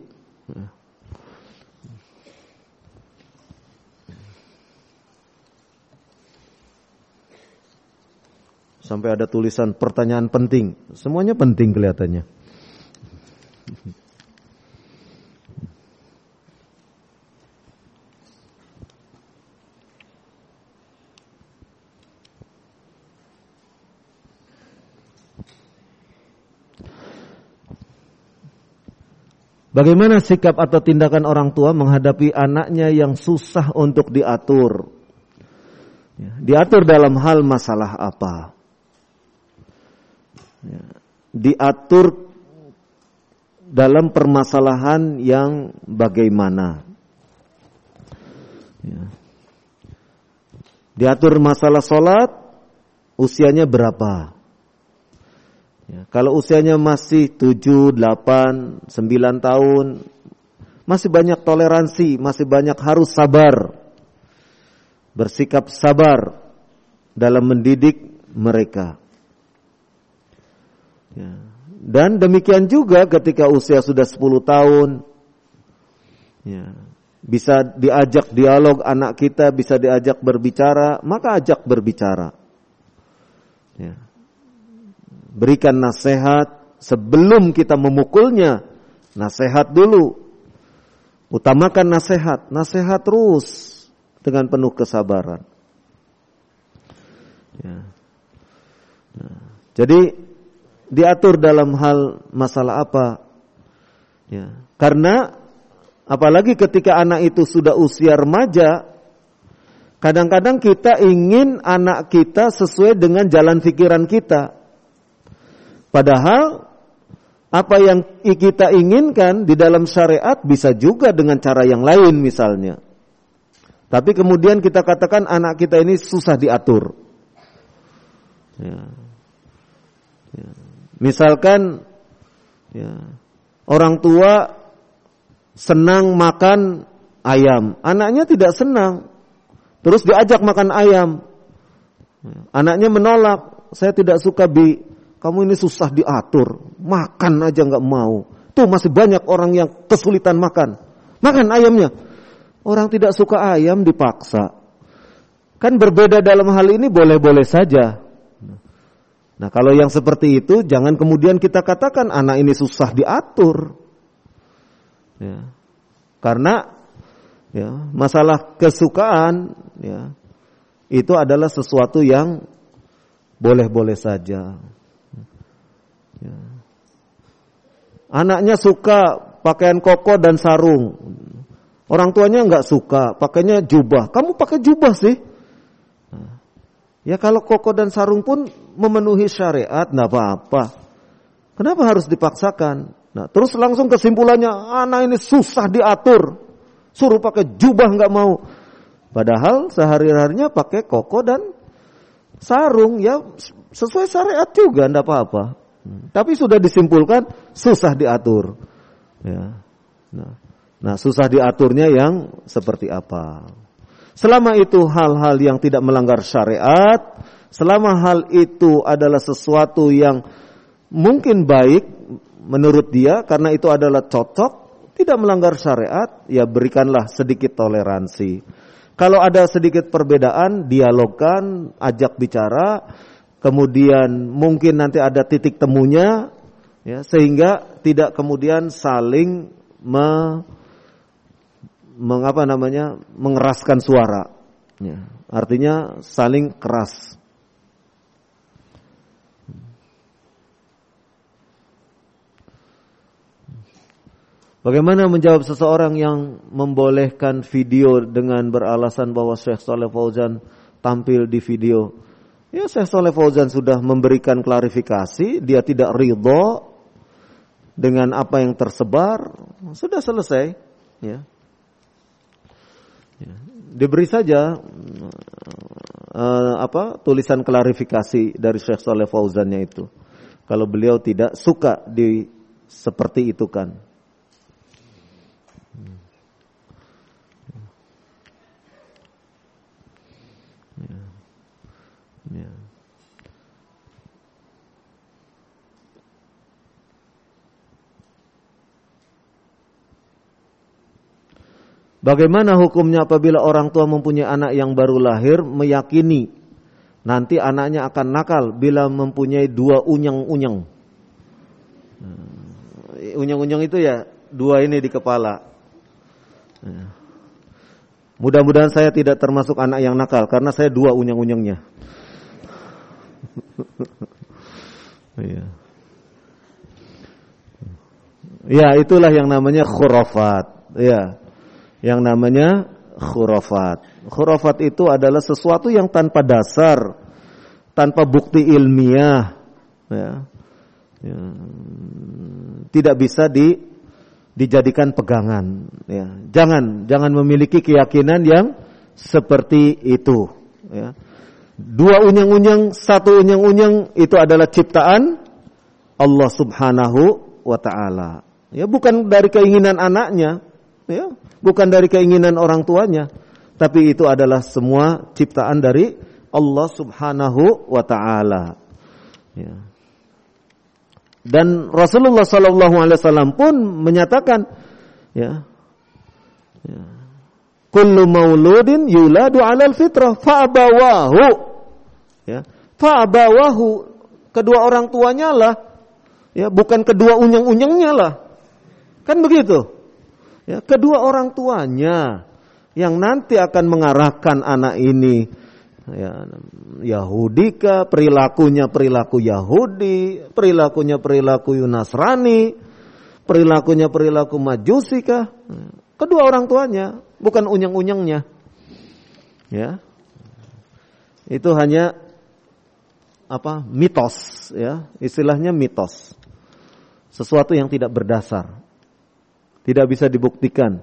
Sampai ada tulisan pertanyaan penting. Semuanya penting kelihatannya. Bagaimana sikap atau tindakan orang tua menghadapi anaknya yang susah untuk diatur? Diatur dalam hal masalah apa? Diatur dalam permasalahan yang bagaimana? Diatur masalah sholat, usianya berapa? Kalau usianya masih 7, 8, 9 tahun, masih banyak toleransi, masih banyak harus sabar. Bersikap sabar dalam mendidik mereka. Dan demikian juga ketika usia sudah 10 tahun, bisa diajak dialog anak kita, bisa diajak berbicara, maka ajak berbicara. Berikan nasihat sebelum kita memukulnya. Nasihat dulu. Utamakan nasihat. Nasihat terus dengan penuh kesabaran. Jadi diatur dalam hal masalah apa? Karena apalagi ketika anak itu sudah usia remaja, kadang-kadang kita ingin anak kita sesuai dengan jalan pikiran kita. Padahal apa yang kita inginkan di dalam syariat bisa juga dengan cara yang lain misalnya. Tapi kemudian kita katakan anak kita ini susah diatur. Ya. Ya. Misalkan orang tua senang makan ayam, anaknya tidak senang, terus diajak makan ayam, anaknya menolak, saya tidak suka Bi, kamu ini susah diatur, makan aja nggak mau. Tuh masih banyak orang yang kesulitan makan ayamnya. Orang tidak suka ayam dipaksa. Kan berbeda dalam hal ini boleh-boleh saja. Nah kalau yang seperti itu jangan kemudian kita katakan anak ini susah diatur. Ya. Karena masalah kesukaan itu adalah sesuatu yang boleh-boleh saja. Ya. Anaknya suka pakaian koko dan sarung. Orang tuanya enggak suka, pakainya jubah. Kamu pakai jubah sih? Ya kalau koko dan sarung pun memenuhi syariat, enggak apa-apa. Kenapa harus dipaksakan? Nah, terus langsung kesimpulannya, anak ini susah diatur. Suruh pakai jubah enggak mau. Padahal sehari-harinya pakai koko dan sarung, ya sesuai syariat juga, enggak apa-apa. Tapi sudah disimpulkan susah diatur. Ya. Nah, susah diaturnya yang seperti apa? Selama itu hal-hal yang tidak melanggar syariat, selama hal itu adalah sesuatu yang mungkin baik menurut dia karena itu adalah cocok, tidak melanggar syariat, ya berikanlah sedikit toleransi. Kalau ada sedikit perbedaan, dialogkan, ajak bicara, kemudian mungkin nanti ada titik temunya, ya, sehingga tidak kemudian saling mengeraskan suara. Ya, artinya saling keras. Bagaimana menjawab seseorang yang membolehkan video dengan beralasan bahwa Syekh Shalih Fauzan tampil di video? Ya, Syekh Shalih Fauzan sudah memberikan klarifikasi, dia tidak ridha dengan apa yang tersebar, sudah selesai, ya. Diberi saja tulisan klarifikasi dari Syekh Shalih Fauzannya itu. Kalau beliau tidak suka seperti itu kan. Ya. Bagaimana hukumnya apabila orang tua mempunyai anak yang baru lahir meyakini nanti anaknya akan nakal bila mempunyai 2 unyang-unyang. Unyang-unyang itu ya 2 ini di kepala. Mudah-mudahan saya tidak termasuk anak yang nakal karena saya 2 unyang-unyangnya. Ya, itulah yang namanya khurafat. Ya. Yang namanya khurafat. Khurafat itu adalah sesuatu yang tanpa dasar, tanpa bukti ilmiah, ya. Ya. Tidak bisa dijadikan pegangan. Ya. Jangan memiliki keyakinan yang seperti itu. Ya. 2 unyang-unyang, 1 unyang-unyang itu adalah ciptaan Allah Subhanahu wa Ta'ala. Ya, bukan dari keinginan anaknya. Ya, bukan dari keinginan orang tuanya, tapi itu adalah semua ciptaan dari Allah Subhanahu wa Ta'ala. Ya. Dan Rasulullah SAW pun menyatakan, ya, kullu mauludin yuladu 'alal fitrah fa'abawahu. Ya, fa'abawahu, kedua orang tuanya lah, ya, bukan kedua unyang-unyangnya lah. Kan begitu? Ya, kedua orang tuanya yang nanti akan mengarahkan anak ini, ya, Yahudikah, perilakunya perilaku Yahudi, perilakunya perilaku Nasrani, perilakunya perilaku Majusikah? Kedua orang tuanya, bukan unyang-unyangnya. Ya, itu hanya mitos, ya, istilahnya mitos. Sesuatu yang tidak berdasar, tidak bisa dibuktikan.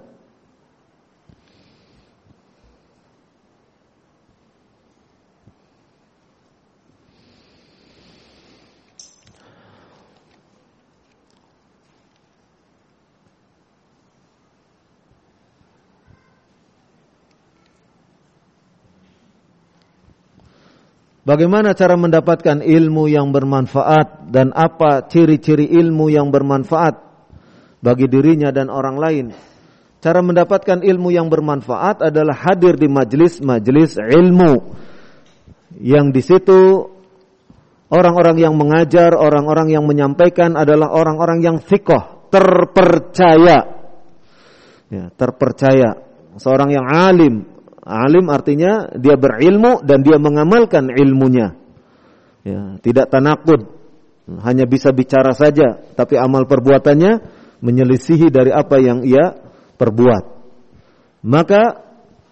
Bagaimana cara mendapatkan ilmu yang bermanfaat dan apa ciri-ciri ilmu yang bermanfaat bagi dirinya dan orang lain? Cara mendapatkan ilmu yang bermanfaat adalah hadir di majelis-majelis ilmu yang di situ orang-orang yang mengajar, orang-orang yang menyampaikan adalah orang-orang yang thiqah, terpercaya. Ya, terpercaya. Seorang yang alim. Alim artinya dia berilmu dan dia mengamalkan ilmunya. Ya, tidak tanakud, hanya bisa bicara saja, tapi amal perbuatannya menyelisihi dari apa yang ia perbuat. Maka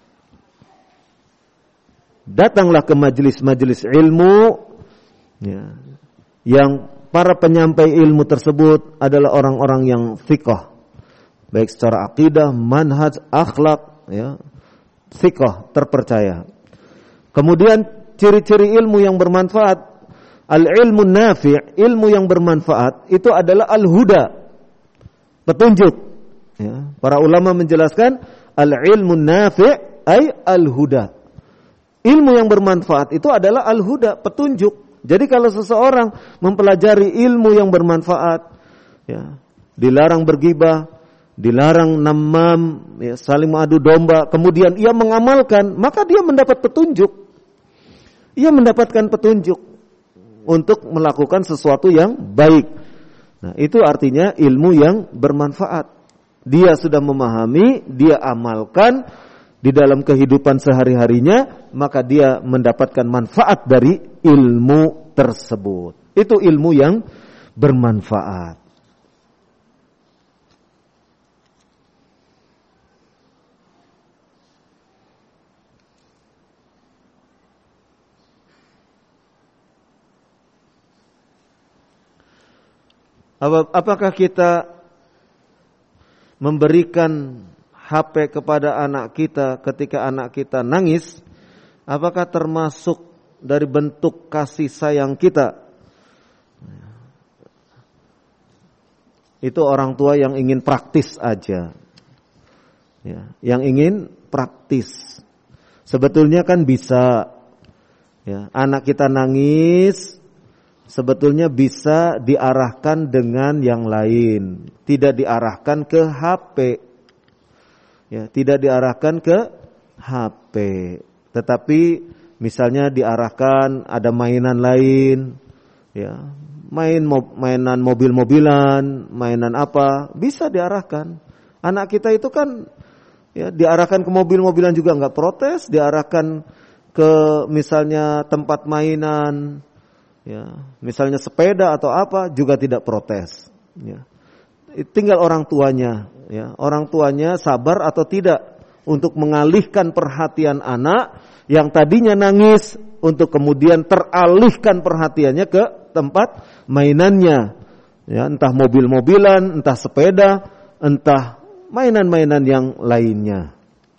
datanglah ke majelis-majelis ilmu, ya, yang para penyampai ilmu tersebut adalah orang-orang yang thiqah, baik secara akidah, manhaj, akhlak, ya. Thiqah, terpercaya. Kemudian ciri-ciri ilmu yang bermanfaat, al-ilmu nafi', ilmu yang bermanfaat itu adalah al-huda, petunjuk. Ya, para ulama menjelaskan al-ilmu nafi' ay al-huda. Ilmu yang bermanfaat itu adalah al-huda, petunjuk. Jadi kalau seseorang mempelajari ilmu yang bermanfaat, ya, dilarang bergibah, dilarang namam, ya, saling mengadu domba, kemudian ia mengamalkan, maka dia mendapat petunjuk. Ia mendapatkan petunjuk untuk melakukan sesuatu yang baik. Nah, itu artinya ilmu yang bermanfaat. Dia sudah memahami, dia amalkan di dalam kehidupan sehari-harinya, maka dia mendapatkan manfaat dari ilmu tersebut. Itu ilmu yang bermanfaat. Apakah kita memberikan HP kepada anak kita ketika anak kita nangis? Apakah termasuk dari bentuk kasih sayang kita? Itu orang tua yang ingin praktis aja, ya, yang ingin praktis. Sebetulnya kan bisa, ya, anak kita nangis, sebetulnya bisa diarahkan dengan yang lain, tidak diarahkan ke HP, ya, tidak diarahkan ke HP, tetapi misalnya diarahkan ada mainan lain, ya, mainan mobil-mobilan, mainan apa, bisa diarahkan. Anak kita itu kan, ya, diarahkan ke mobil-mobilan juga nggak protes, diarahkan ke misalnya tempat mainan, ya, misalnya sepeda atau apa juga tidak protes. Ya. Tinggal orang tuanya, ya, orang tuanya sabar atau tidak untuk mengalihkan perhatian anak yang tadinya nangis untuk kemudian teralihkan perhatiannya ke tempat mainannya, ya, entah mobil-mobilan, entah sepeda, entah mainan-mainan yang lainnya.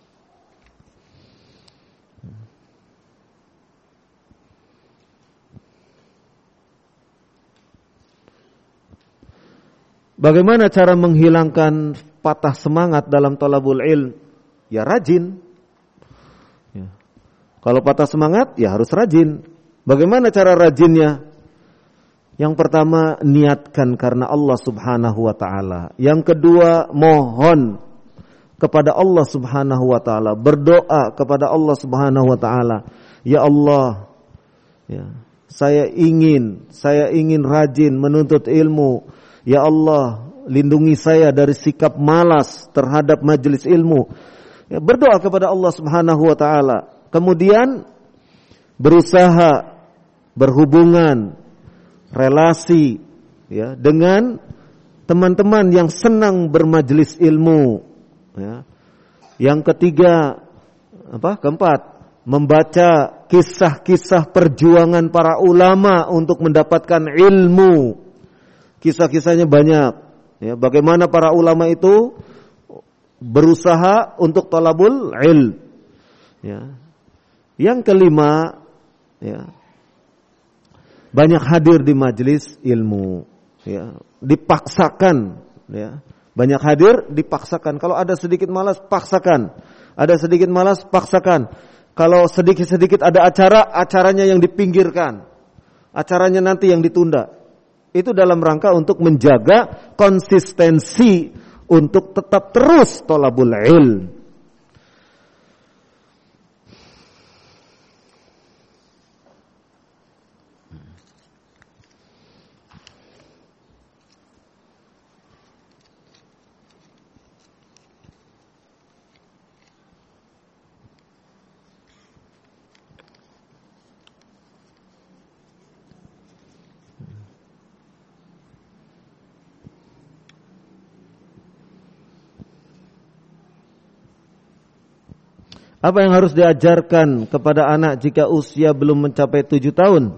Bagaimana cara menghilangkan patah semangat dalam thalabul ilm? Ya rajin. Ya. Kalau patah semangat, ya harus rajin. Bagaimana cara rajinnya? Yang pertama, niatkan karena Allah Subhanahu wa taala. Yang kedua, mohon kepada Allah Subhanahu wa taala, berdoa kepada Allah Subhanahu wa taala. Ya Allah, ya, saya ingin rajin menuntut ilmu. Ya Allah, lindungi saya dari sikap malas terhadap majelis ilmu. Ya, berdoa kepada Allah Subhanahu wa taala. Kemudian berusaha berhubungan, relasi, ya, dengan teman-teman yang senang bermajelis ilmu, ya. Yang ketiga, keempat, membaca kisah-kisah perjuangan para ulama untuk mendapatkan ilmu. Kisah-kisahnya banyak. Ya, bagaimana para ulama itu berusaha untuk talabul ilm. Ya. Yang kelima, ya, banyak hadir di majelis ilmu. Ya, dipaksakan. Ya. Banyak hadir, dipaksakan. Kalau ada sedikit malas, paksakan. Ada sedikit malas, paksakan. Kalau sedikit-sedikit ada acara, acaranya yang dipinggirkan. Acaranya nanti yang ditunda. Itu dalam rangka untuk menjaga konsistensi untuk tetap terus thalabul ilm. Apa yang harus diajarkan kepada anak jika usia belum mencapai 7 tahun?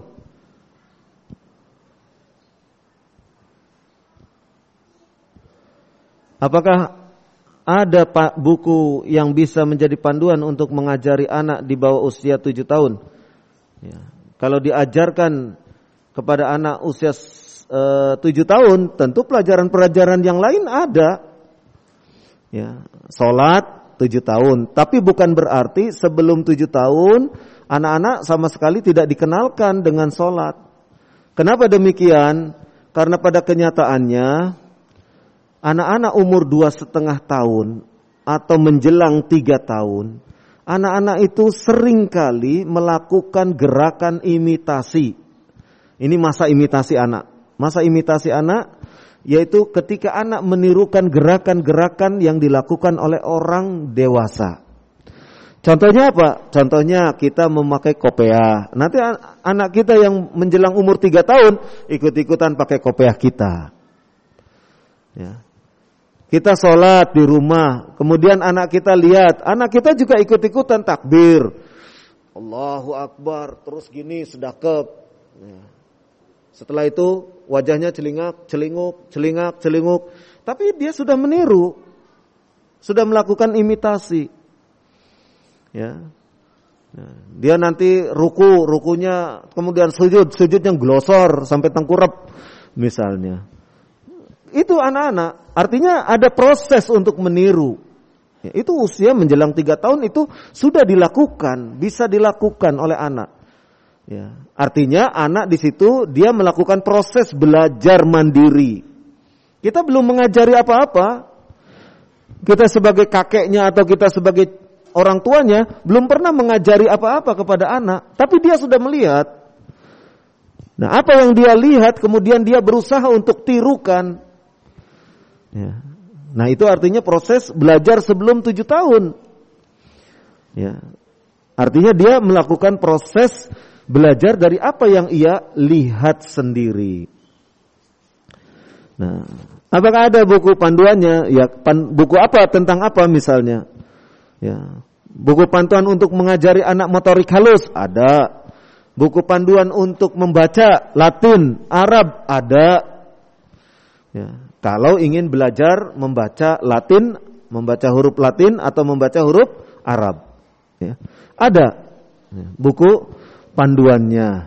Apakah ada buku yang bisa menjadi panduan untuk mengajari anak di bawah usia 7 tahun? Ya. Kalau diajarkan kepada anak usia 7 tahun, tentu pelajaran-pelajaran yang lain ada. Ya, salat 7 tahun. Tapi bukan berarti sebelum 7 tahun anak-anak sama sekali tidak dikenalkan dengan sholat. Kenapa demikian? Karena pada kenyataannya anak-anak umur 2,5 tahun atau menjelang 3 tahun, anak-anak itu seringkali melakukan gerakan imitasi. Ini masa imitasi anak. Masa imitasi anak yaitu ketika anak menirukan gerakan-gerakan yang dilakukan oleh orang dewasa. Contohnya apa? Contohnya kita memakai kopiah. Nanti anak kita yang menjelang umur 3 tahun ikut-ikutan pakai kopiah kita. Ya. Kita sholat di rumah, kemudian anak kita lihat, anak kita juga ikut-ikutan takbir. Allahu Akbar, terus gini sedekap. Ya. Setelah itu wajahnya celinguk. Tapi dia sudah meniru. Sudah melakukan imitasi. Ya. Nah, dia nanti rukunya kemudian sujud yang glosor sampai tengkurap misalnya. Itu anak-anak. Artinya ada proses untuk meniru. Ya, itu usia menjelang 3 tahun itu sudah dilakukan, bisa dilakukan oleh anak. Ya, artinya anak di situ dia melakukan proses belajar mandiri. Kita belum mengajari apa-apa. Kita sebagai kakeknya atau kita sebagai orang tuanya belum pernah mengajari apa-apa kepada anak, tapi dia sudah melihat. Nah, apa yang dia lihat kemudian dia berusaha untuk tirukan. Ya. Nah, itu artinya proses belajar sebelum 7 tahun. Ya. Artinya dia melakukan proses belajar dari apa yang ia lihat sendiri. Nah, apakah ada buku panduannya? Ya, buku apa tentang apa misalnya? Ya, buku panduan untuk mengajari anak motorik halus ada. Buku panduan untuk membaca Latin, Arab ada. Ya, kalau ingin belajar membaca Latin, membaca huruf Latin atau membaca huruf Arab, ya, ada buku panduannya.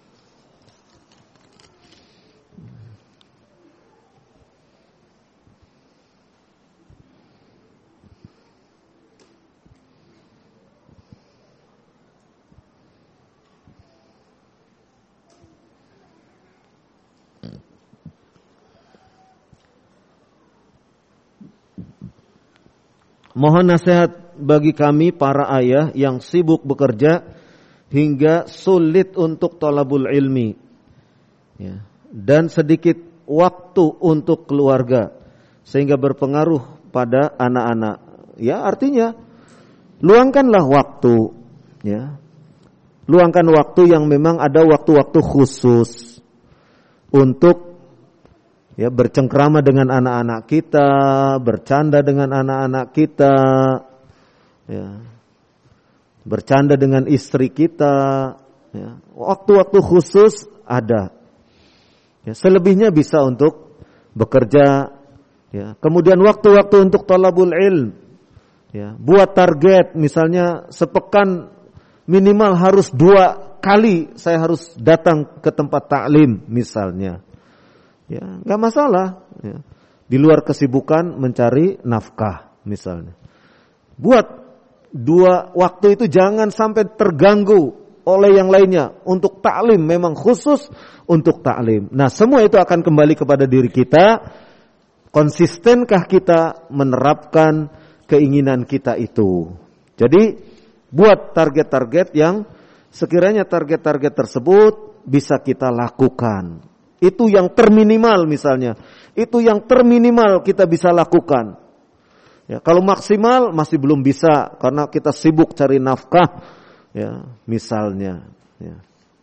Mohon nasihat bagi kami para ayah yang sibuk bekerja hingga sulit untuk thalabul ilmi, ya, dan sedikit waktu untuk keluarga sehingga berpengaruh pada anak-anak. Ya, artinya luangkanlah waktu, ya. Luangkan waktu yang memang ada waktu-waktu khusus untuk ya bercengkrama dengan anak-anak kita, bercanda dengan anak-anak kita. Ya. bercanda dengan istri kita, ya. Waktu-waktu khusus ada. Ya, selebihnya bisa untuk bekerja, ya. Kemudian waktu-waktu untuk thalabul ilm, ya. Buat target, misalnya sepekan minimal harus 2 kali saya harus datang ke tempat taklim misalnya. Ya, enggak masalah, ya. Di luar kesibukan mencari nafkah misalnya. Buat 2 waktu itu jangan sampai terganggu oleh yang lainnya. Untuk taklim memang khusus untuk taklim. Nah, semua itu akan kembali kepada diri kita. Konsistenkah kita menerapkan keinginan kita itu? Jadi buat target-target yang sekiranya target-target tersebut bisa kita lakukan. Itu yang terminimal misalnya. Itu yang terminimal kita bisa lakukan. Ya, kalau maksimal masih belum bisa karena kita sibuk cari nafkah, ya, misalnya. Ya.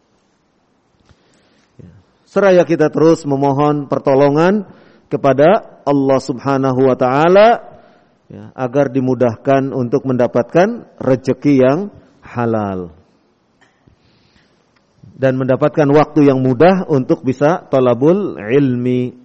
Ya. Seraya kita terus memohon pertolongan kepada Allah Subhanahu wa taala, ya, agar dimudahkan untuk mendapatkan rezeki yang halal dan mendapatkan waktu yang mudah untuk bisa thalabul ilmi.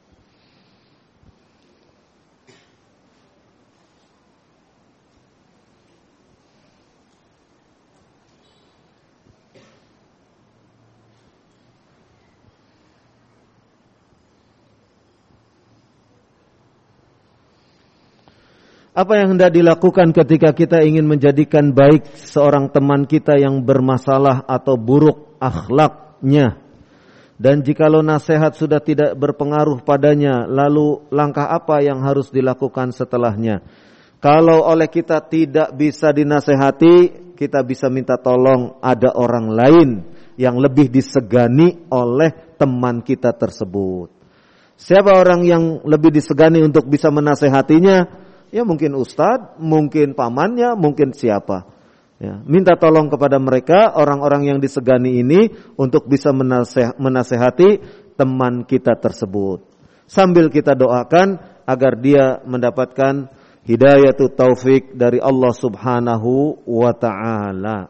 Apa yang hendak dilakukan ketika kita ingin menjadikan baik seorang teman kita yang bermasalah atau buruk akhlaknya? Dan jikalau nasihat sudah tidak berpengaruh padanya, lalu langkah apa yang harus dilakukan setelahnya? Kalau oleh kita tidak bisa dinasehati, kita bisa minta tolong ada orang lain yang lebih disegani oleh teman kita tersebut. Siapa orang yang lebih disegani untuk bisa menasehatinya? Ya mungkin ustadz, mungkin pamannya, mungkin siapa. Ya, minta tolong kepada mereka, orang-orang yang disegani ini untuk bisa menasehati teman kita tersebut. Sambil kita doakan agar dia mendapatkan hidayatut taufik dari Allah Subhanahu wa ta'ala.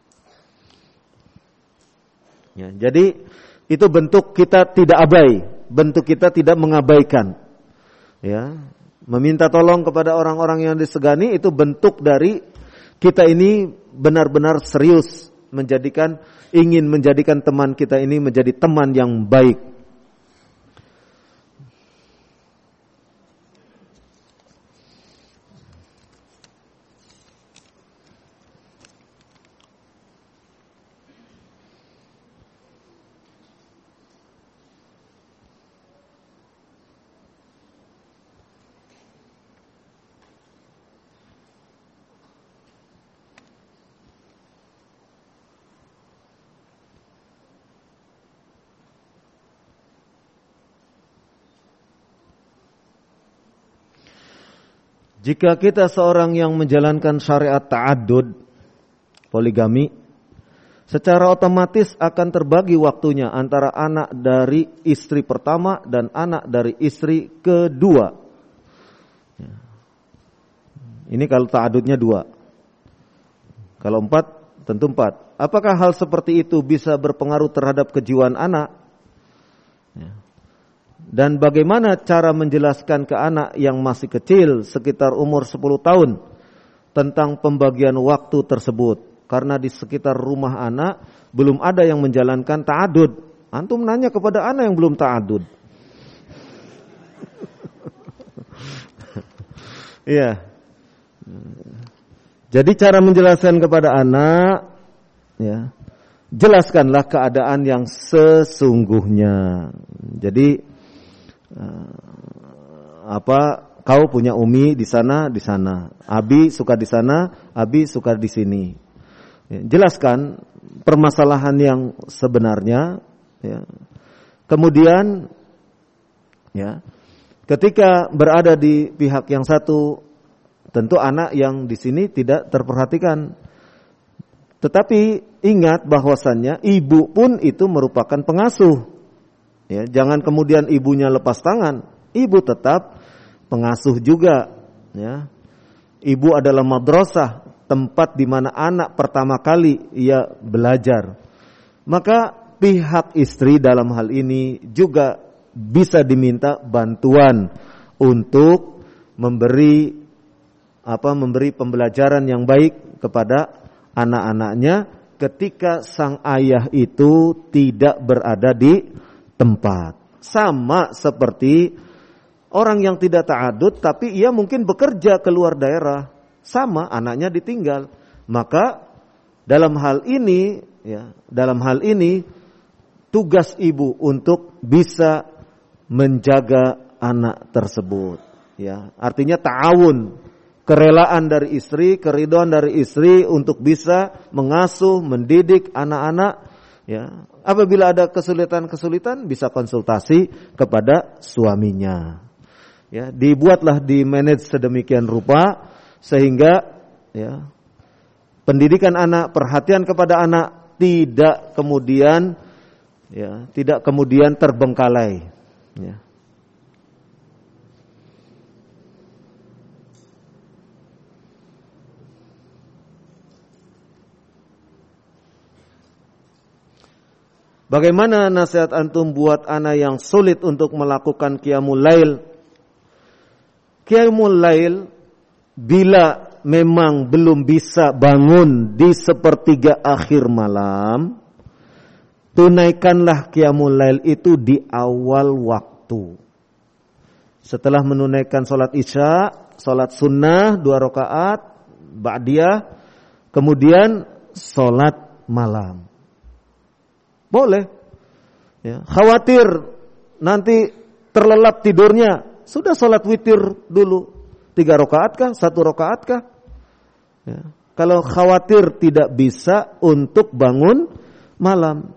Ya, jadi itu bentuk kita tidak abai, bentuk kita tidak mengabaikan. Ya. Meminta tolong kepada orang-orang yang disegani itu bentuk dari kita ini benar-benar serius ingin menjadikan teman kita ini menjadi teman yang baik. Jika kita seorang yang menjalankan syariat ta'addud, poligami, secara otomatis akan terbagi waktunya antara anak dari istri pertama dan anak dari istri kedua. Ini kalau ta'addudnya 2. Kalau 4, tentu 4. Apakah hal seperti itu bisa berpengaruh terhadap kejiwaan anak? Dan bagaimana cara menjelaskan ke anak yang masih kecil sekitar umur 10 tahun tentang pembagian waktu tersebut? Karena di sekitar rumah anak belum ada yang menjalankan ta'adud. Antum nanya kepada anak yang belum ta'adud. Iya. Jadi cara menjelaskan kepada anak, ya, jelaskanlah keadaan yang sesungguhnya. Jadi kau punya umi di sana, Abi suka di sana, Abi suka di sini. Ya, jelaskan permasalahan yang sebenarnya. Ya. Kemudian, ya, ketika berada di pihak yang satu, tentu anak yang di sini tidak terperhatikan. Tetapi ingat bahwasannya ibu pun itu merupakan pengasuh. Ya, jangan kemudian ibunya lepas tangan, ibu tetap pengasuh juga. Ya. Ibu adalah madrasah, tempat di mana anak pertama kali ia belajar. Maka pihak istri dalam hal ini juga bisa diminta bantuan untuk memberi pembelajaran yang baik kepada anak-anaknya ketika sang ayah itu tidak berada di tempat. Sama seperti orang yang tidak ta'adud tapi ia mungkin bekerja keluar daerah, sama anaknya ditinggal. Maka dalam hal ini tugas ibu untuk bisa menjaga anak tersebut, ya. Artinya ta'awun, kerelaan dari istri, keridhaan dari istri untuk bisa mengasuh, mendidik anak-anak, ya. Apabila ada kesulitan-kesulitan bisa konsultasi kepada suaminya. Ya, dibuatlah, di manage sedemikian rupa sehingga ya pendidikan anak, perhatian kepada anak tidak kemudian terbengkalai, ya. Bagaimana nasihat antum buat anak yang sulit untuk melakukan qiyamul lail? Qiyamul lail bila memang belum bisa bangun di sepertiga akhir malam, tunaikanlah qiyamul lail itu di awal waktu. Setelah menunaikan salat isya, salat sunnah 2 rakaat, ba'diyah, kemudian salat malam. Boleh. Ya, khawatir nanti terlelap tidurnya, sudah salat witir dulu. 3 rakaat kah? 1 rakaat kah? Ya. Kalau khawatir tidak bisa untuk bangun malam.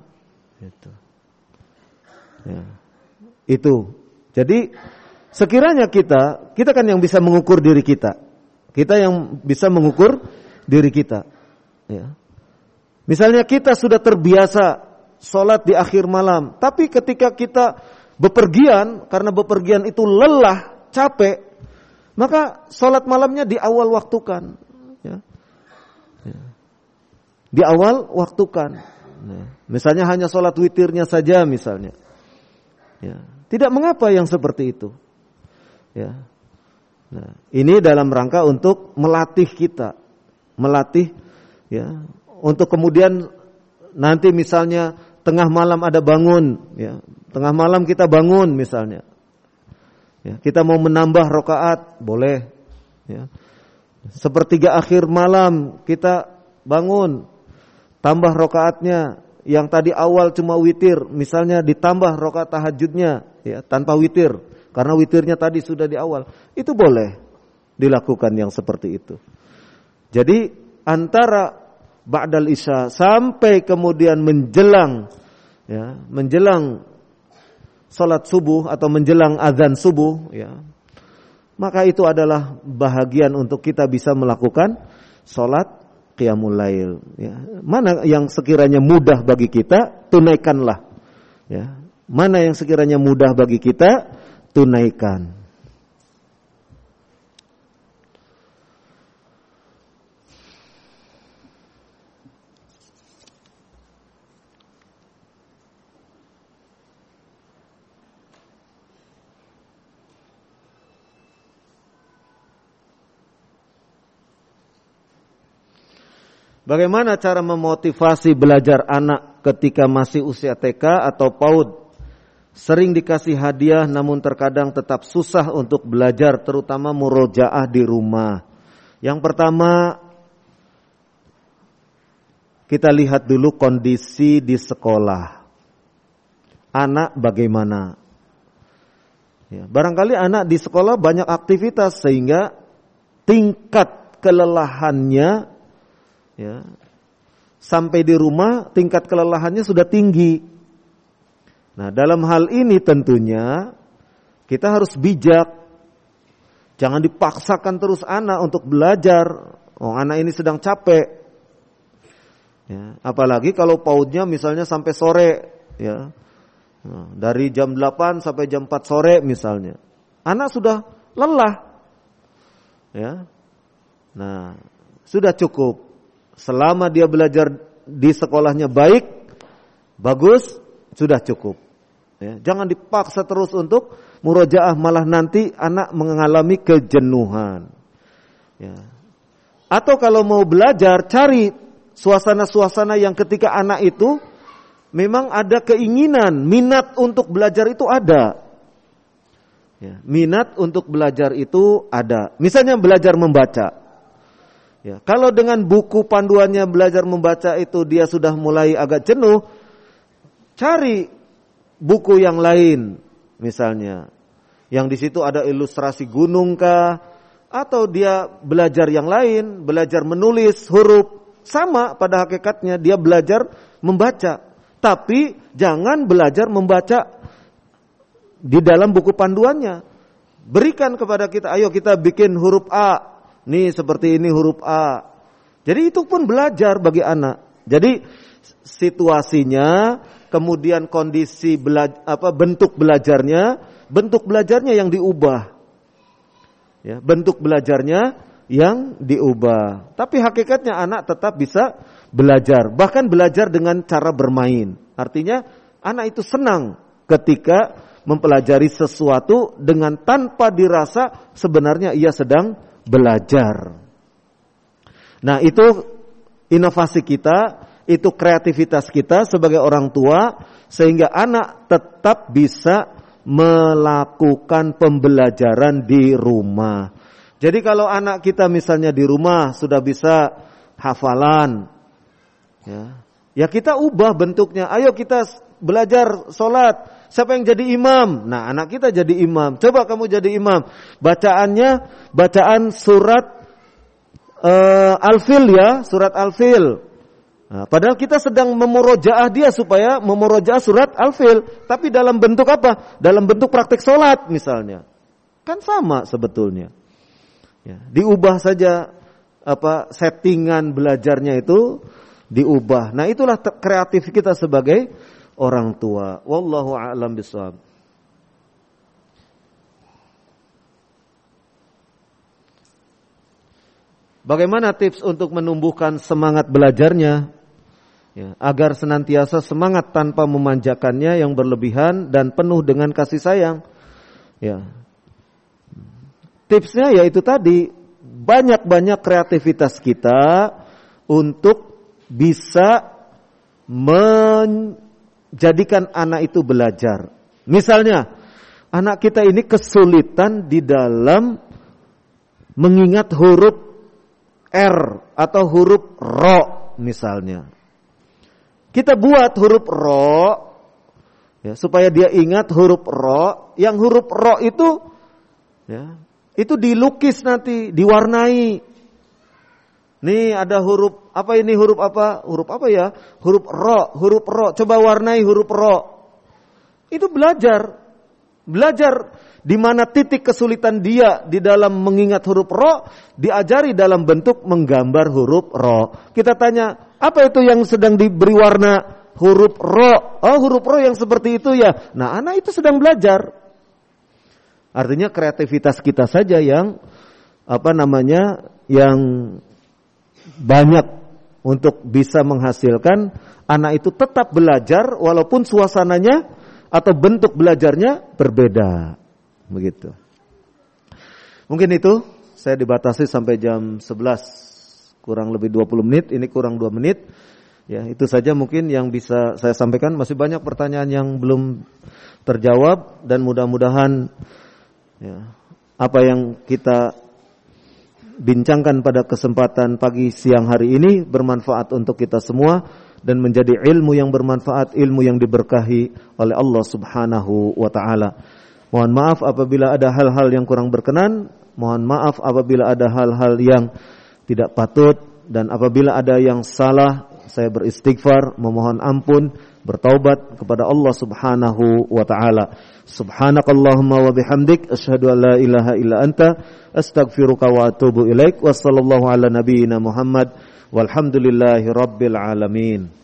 Ya. Itu. Jadi sekiranya kita kan yang bisa mengukur diri kita. Kita yang bisa mengukur diri kita. Ya. Misalnya kita sudah terbiasa sholat di akhir malam, tapi ketika kita bepergian, karena bepergian itu lelah, capek, maka sholat malamnya di awal waktukan, ya. Ya. Di awal waktukan. Ya. Misalnya hanya sholat witirnya saja, misalnya, ya. Tidak mengapa yang seperti itu, ya. Nah, ini dalam rangka untuk melatih kita, ya, untuk kemudian nanti misalnya tengah malam ada bangun, ya. Tengah malam kita bangun misalnya. Ya, kita mau menambah rakaat, boleh, ya. Sepertiga akhir malam kita bangun, tambah rakaatnya. Yang tadi awal cuma witir, misalnya ditambah rakaat tahajudnya, ya, tanpa witir, karena witirnya tadi sudah di awal. Itu boleh dilakukan yang seperti itu. Jadi antara ba'dal isya sampai kemudian menjelang salat subuh atau menjelang azan subuh, ya, maka itu adalah bahagian untuk kita bisa melakukan salat qiyamul lail, ya. Mana yang sekiranya mudah bagi kita, tunaikanlah, ya. Mana yang sekiranya mudah bagi kita, tunaikan. Bagaimana cara memotivasi belajar anak ketika masih usia TK atau PAUD? Sering dikasih hadiah namun terkadang tetap susah untuk belajar, terutama murojaah di rumah. Yang pertama, kita lihat dulu kondisi di sekolah. Anak bagaimana? Ya, barangkali anak di sekolah banyak aktivitas sehingga tingkat kelelahannya, ya, sampai di rumah tingkat kelelahannya sudah tinggi. Nah, dalam hal ini tentunya kita harus bijak. Jangan dipaksakan terus anak untuk belajar. Oh, anak ini sedang capek. Ya, apalagi kalau PAUD-nya misalnya sampai sore, ya. Nah, dari jam 8 sampai jam 4 sore misalnya. Anak sudah lelah. Ya. Nah, sudah cukup. Selama dia belajar di sekolahnya baik, bagus, sudah cukup. Ya, jangan dipaksa terus untuk murojaah, malah nanti anak mengalami kejenuhan. Ya. Atau kalau mau belajar, cari suasana-suasana yang ketika anak itu memang ada keinginan, minat untuk belajar itu ada. Ya, minat untuk belajar itu ada. Misalnya belajar membaca. Ya, kalau dengan buku panduannya belajar membaca itu dia sudah mulai agak jenuh, cari buku yang lain, misalnya, yang di situ ada ilustrasi gunung kah, atau dia belajar yang lain, belajar menulis huruf, sama pada hakikatnya dia belajar membaca, tapi jangan belajar membaca di dalam buku panduannya. Berikan kepada kita, ayo kita bikin huruf A. Nih seperti ini huruf A. Jadi itu pun belajar bagi anak. Jadi situasinya, kemudian kondisi bentuk belajarnya yang diubah. Ya, bentuk belajarnya yang diubah. Tapi hakikatnya anak tetap bisa belajar, bahkan belajar dengan cara bermain. Artinya anak itu senang ketika mempelajari sesuatu dengan tanpa dirasa sebenarnya ia sedang belajar. Nah, itu inovasi kita, itu kreativitas kita sebagai orang tua, sehingga anak tetap bisa melakukan pembelajaran di rumah. Jadi kalau anak kita misalnya di rumah sudah bisa hafalan, ya kita ubah bentuknya. Ayo kita belajar sholat. Siapa yang jadi imam? Nah, anak kita jadi imam. Coba kamu jadi imam. Bacaannya, bacaan surat Al-Fil ya, surat Al-Fil. Nah, padahal kita sedang memurojaah dia supaya memurojaah surat Al-Fil. Tapi dalam bentuk apa? Dalam bentuk praktek sholat misalnya. Kan sama sebetulnya. Ya, diubah saja settingan belajarnya itu diubah. Nah, itulah kreatif kita sebagai orang tua. Wallahu a'lam bishawab. Bagaimana tips untuk menumbuhkan semangat belajarnya? Ya, agar senantiasa semangat tanpa memanjakannya yang berlebihan dan penuh dengan kasih sayang. Ya. Tipsnya yaitu tadi, banyak-banyak kreativitas kita untuk bisa jadikan anak itu belajar. Misalnya, anak kita ini kesulitan di dalam mengingat huruf R atau huruf Ro misalnya. Kita buat huruf Ro ya, supaya dia ingat huruf Ro. Yang huruf Ro itu ya, itu dilukis nanti, diwarnai. Nih ada huruf apa ini, huruf apa? Huruf apa ya? Huruf Ro, huruf Ro. Coba warnai huruf Ro. Itu belajar di mana titik kesulitan dia di dalam mengingat huruf Ro, diajari dalam bentuk menggambar huruf Ro. Kita tanya, apa itu yang sedang diberi warna? Huruf Ro. Oh, huruf Ro yang seperti itu ya. Nah, anak itu sedang belajar. Artinya kreativitas kita saja yang yang banyak untuk bisa menghasilkan anak itu tetap belajar walaupun suasananya atau bentuk belajarnya berbeda. Begitu. Mungkin itu, saya dibatasi sampai jam 11 kurang lebih 20 menit, ini kurang 2 menit. Ya, itu saja mungkin yang bisa saya sampaikan. Masih banyak pertanyaan yang belum terjawab dan mudah-mudahan ya, apa yang kita bincangkan pada kesempatan pagi siang hari ini bermanfaat untuk kita semua dan menjadi ilmu yang bermanfaat, ilmu yang diberkahi oleh Allah Subhanahu wa taala. Mohon maaf apabila ada hal-hal yang kurang berkenan, mohon maaf apabila ada hal-hal yang tidak patut, dan apabila ada yang salah, saya beristighfar, memohon ampun, bertaubat kepada Allah Subhanahu wa taala. Subhanakallahumma wa bihamdik, asyhadu an la ilaha illa anta, astaghfiruka wa atubu ilaik. Wassallallahu ala nabiyyina Muhammad walhamdulillahi rabbil alamin.